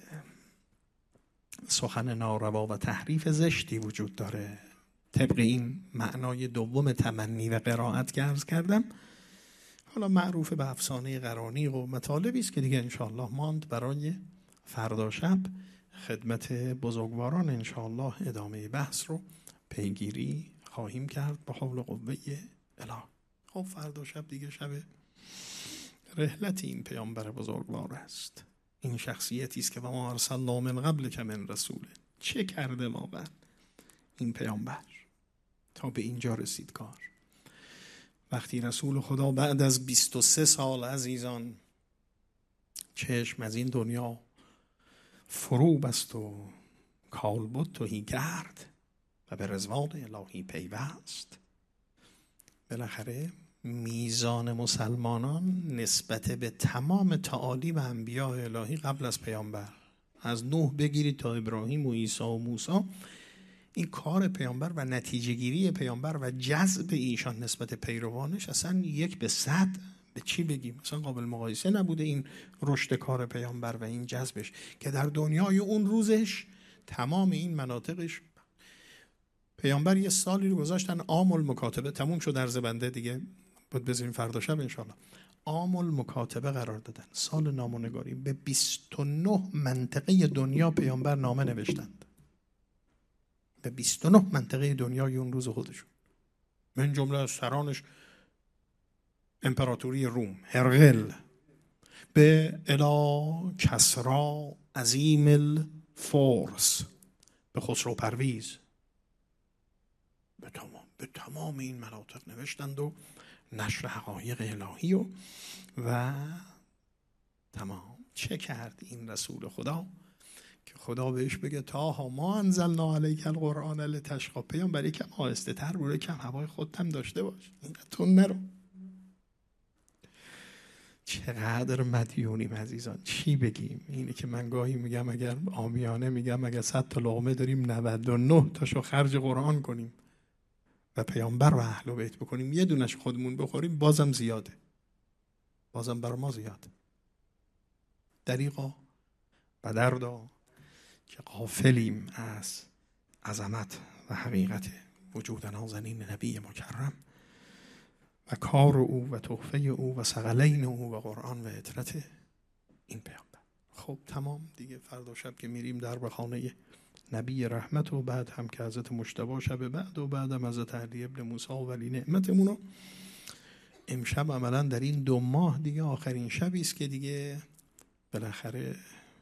سخن ناروا و تحریف زشتی وجود داره، طبق این معنای دوم تمنی و قرائت که عرض کردم. حالا معروف به افسانه قرانیق و مطالبی است که دیگه انشاءالله ماند برای فردا شب خدمت بزرگواران انشاءالله ادامه بحث رو پیگیری خواهیم کرد با حول قوه اله. خب فردا شب دیگه شب رحلت این پیامبر بزرگوار است. این شخصیتی است که ما ارسلنا من قبل که من رسول. چه کرده واقعا این پیامبر تا به اینجا رسید کار. وقتی رسول خدا بعد از 23 سال عزیزان چشم از این دنیا فرو بست و کالبد تهی کرد و به رضوان الهی پیوست، بالاخره میزان مسلمانان نسبت به تمام تعالیم انبیاء الهی قبل از پیامبر، از نوح بگیرید تا ابراهیم و عیسی و موسی، این کار پیامبر و نتیجه گیری پیامبر و جذب ایشان نسبت پیروانش اصلا 1/100 به چی بگیم، اصلا قابل مقایسه نبوده این رشد کار پیامبر و این جذبش که در دنیای اون روزش تمام این مناطقش. پیامبر یه سالی رو گذاشتن عام المکاتبه، تموم شد عرض بنده دیگه، بود بذاریم فردا شب انشالله. عام المکاتبه قرار دادن، سال نامه‌نگاری. به 29 منطقه دنیا پیامبر نامه نوشتند، به 29 منطقه دنیای اون روز خودشون، من جمله از سرانش امپراتوری روم هرقل، به الی کسرا عظیم الفرس، به خسرو پرویز، به تمام این مناطق نوشتند و نشر حقایق الهی و تمام. چه کرد این رسول خدا که خدا بهش بگه تاها ما انزلنا علیک القرآن لتشقی، پیامبر یکم آهسته تر برو، کم هوای خودت هم داشته باش، اینقدر تون نرو. چقدر مدیونیم عزیزان، چی بگیم؟ اینه که من گاهی میگم اگر عامیانه میگم اگر 100 تا لقمه داریم 99 تاشو خرج قرآن کنیم و پیامبر و اهل بیت بکنیم، یه دونش خودمون بخوریم بازم زیاده، بازم بر ما زیاده. دریغا و دردا که غافلیم از عظمت و حقیقت وجود نازنین نبی مکرم و کار او و تحفه او و ثقلین او و قرآن و عطرت این پیامبر. خب تمام دیگه، فردا شب که میریم در به خانه نبی رحمت و بعد هم که حضرت مجتبی شب بعد و بعدم حضرت علی ابن موسی و ولی نعمتمونو، امشب عملا در این 2 ماه دیگه آخرین شبی است که دیگه بالاخره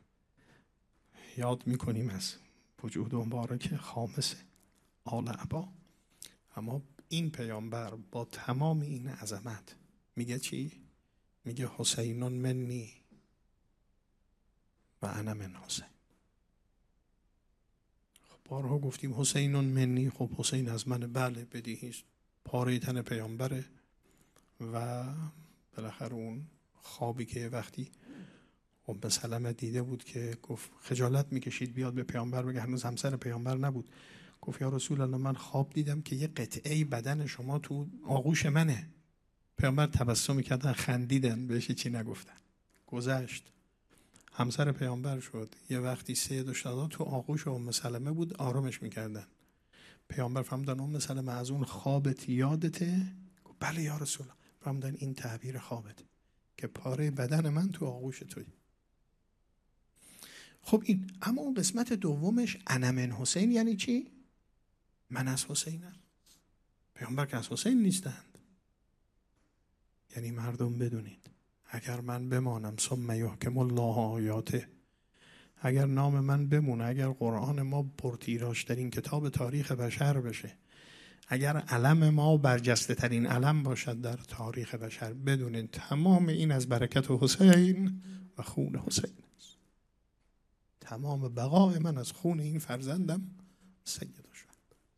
یاد میکنیم از وجود مبارک خامس آل عبا. اما این پیامبر با تمام این عظمت میگه چی؟ میگه حسینون منی و انا من حسین. خب بارها گفتیم حسینون منی، خب حسین از من، بله بدیهیست، پاره تن پیامبره و بالاخره اون خوابی که وقتی ام سلمه دیده بود که گفت خجالت میکشید بیاد به پیامبر بگه، هنوز همسر پیامبر نبود، گفت یا رسول الله من خواب دیدم که یه قطعه بدن شما تو آغوش منه. پیامبر تبسم کردن، خندیدن، بهش چی نگفتن. گذشت، همسر پیامبر شد. یه وقتی سید الشهدا تو آغوش ام سلمه بود، آرامش میکردن. پیامبر فهمیدن ام سلمه از اون خوابت یادته؟ گفت بله یا رسول الله. فهمیدن این تعبیر خوابت که پاره بدن من تو آغوش توی. خب این، اما اون قسمت دومش انا من حسین یعنی چی؟ من از حسینم. پیامبر که از حسین نیستند. یعنی مردم بدونید اگر من بمانم ثم یحکم الله آیاته، اگر نام من بمونه، اگر قرآن ما پرتیراژ ترین کتاب تاریخ بشر بشه، اگر علم ما برجسته ترین علم باشد در تاریخ بشر، بدونید تمام این از برکت حسین و خون حسین است. تمام بقای من از خون این فرزندم سید شد.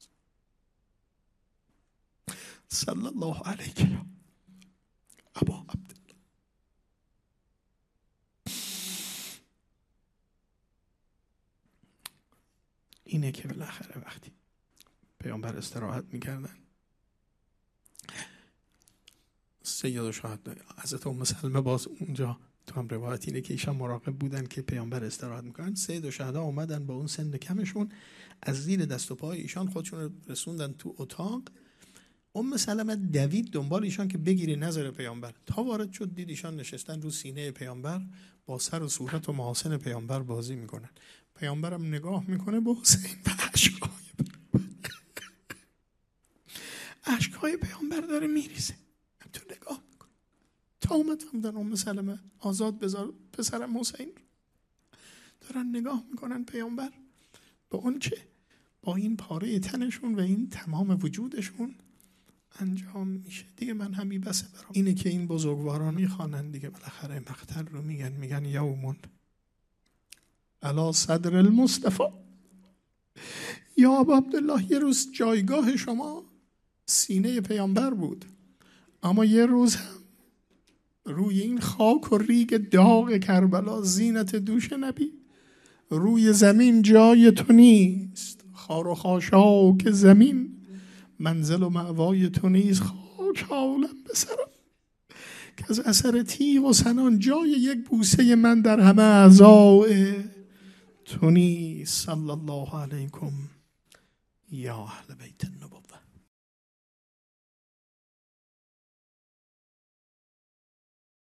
صلی الله علیک یا ابا عبدالله. اینه که بالاخره وقتی پیامبر استراحت میکردن، سید و شهد حضرت ام سلمه باز اونجا تو هم روایت اینه که ایشان مراقب بودن که پیامبر استراحت میکنن. سید و شهدا اومدن با اون سن کمشون، از زیر دست و پای ایشان خودشون رسوندن تو اتاق. ام سلمه دوید دنبال ایشان که بگیری نظر پیامبر، تا وارد شد دید ایشان نشستن رو سینه پیامبر با سر و صورت و محاسن پیامبر بازی میکنن. پیامبرم نگاه میکنه با حسین و اشکهای پیامبر داره میریزه، تو نگاه میکنه. تا اومد فهمیدن ام سلمه آزاد بذار پسرم حسین. دارن نگاه میکنن پیامبر با اون چه، با این پاره تنشون و این تمام وجودشون انجام میشه دیگه. من همی بسه برام اینه که این بزرگواران میخوانن دیگه، بالاخره مقتل رو میگن یومون علی صدر المصطفى. یا ابا عبدالله، یه روز جایگاه شما سینه پیامبر بود، اما یه روز هم روی این خاک و ریگ داغ کربلا زینت دوش نبی، روی زمین جای تو نیست، خار و خاشاک زمین منزل و مأوای تو نیست، خاک عالم بسرم که از اثر تیغ و سنان جای یک بوسه من در همه اعضای تونی صلی الله علیکم یا اهل بیت النبوة.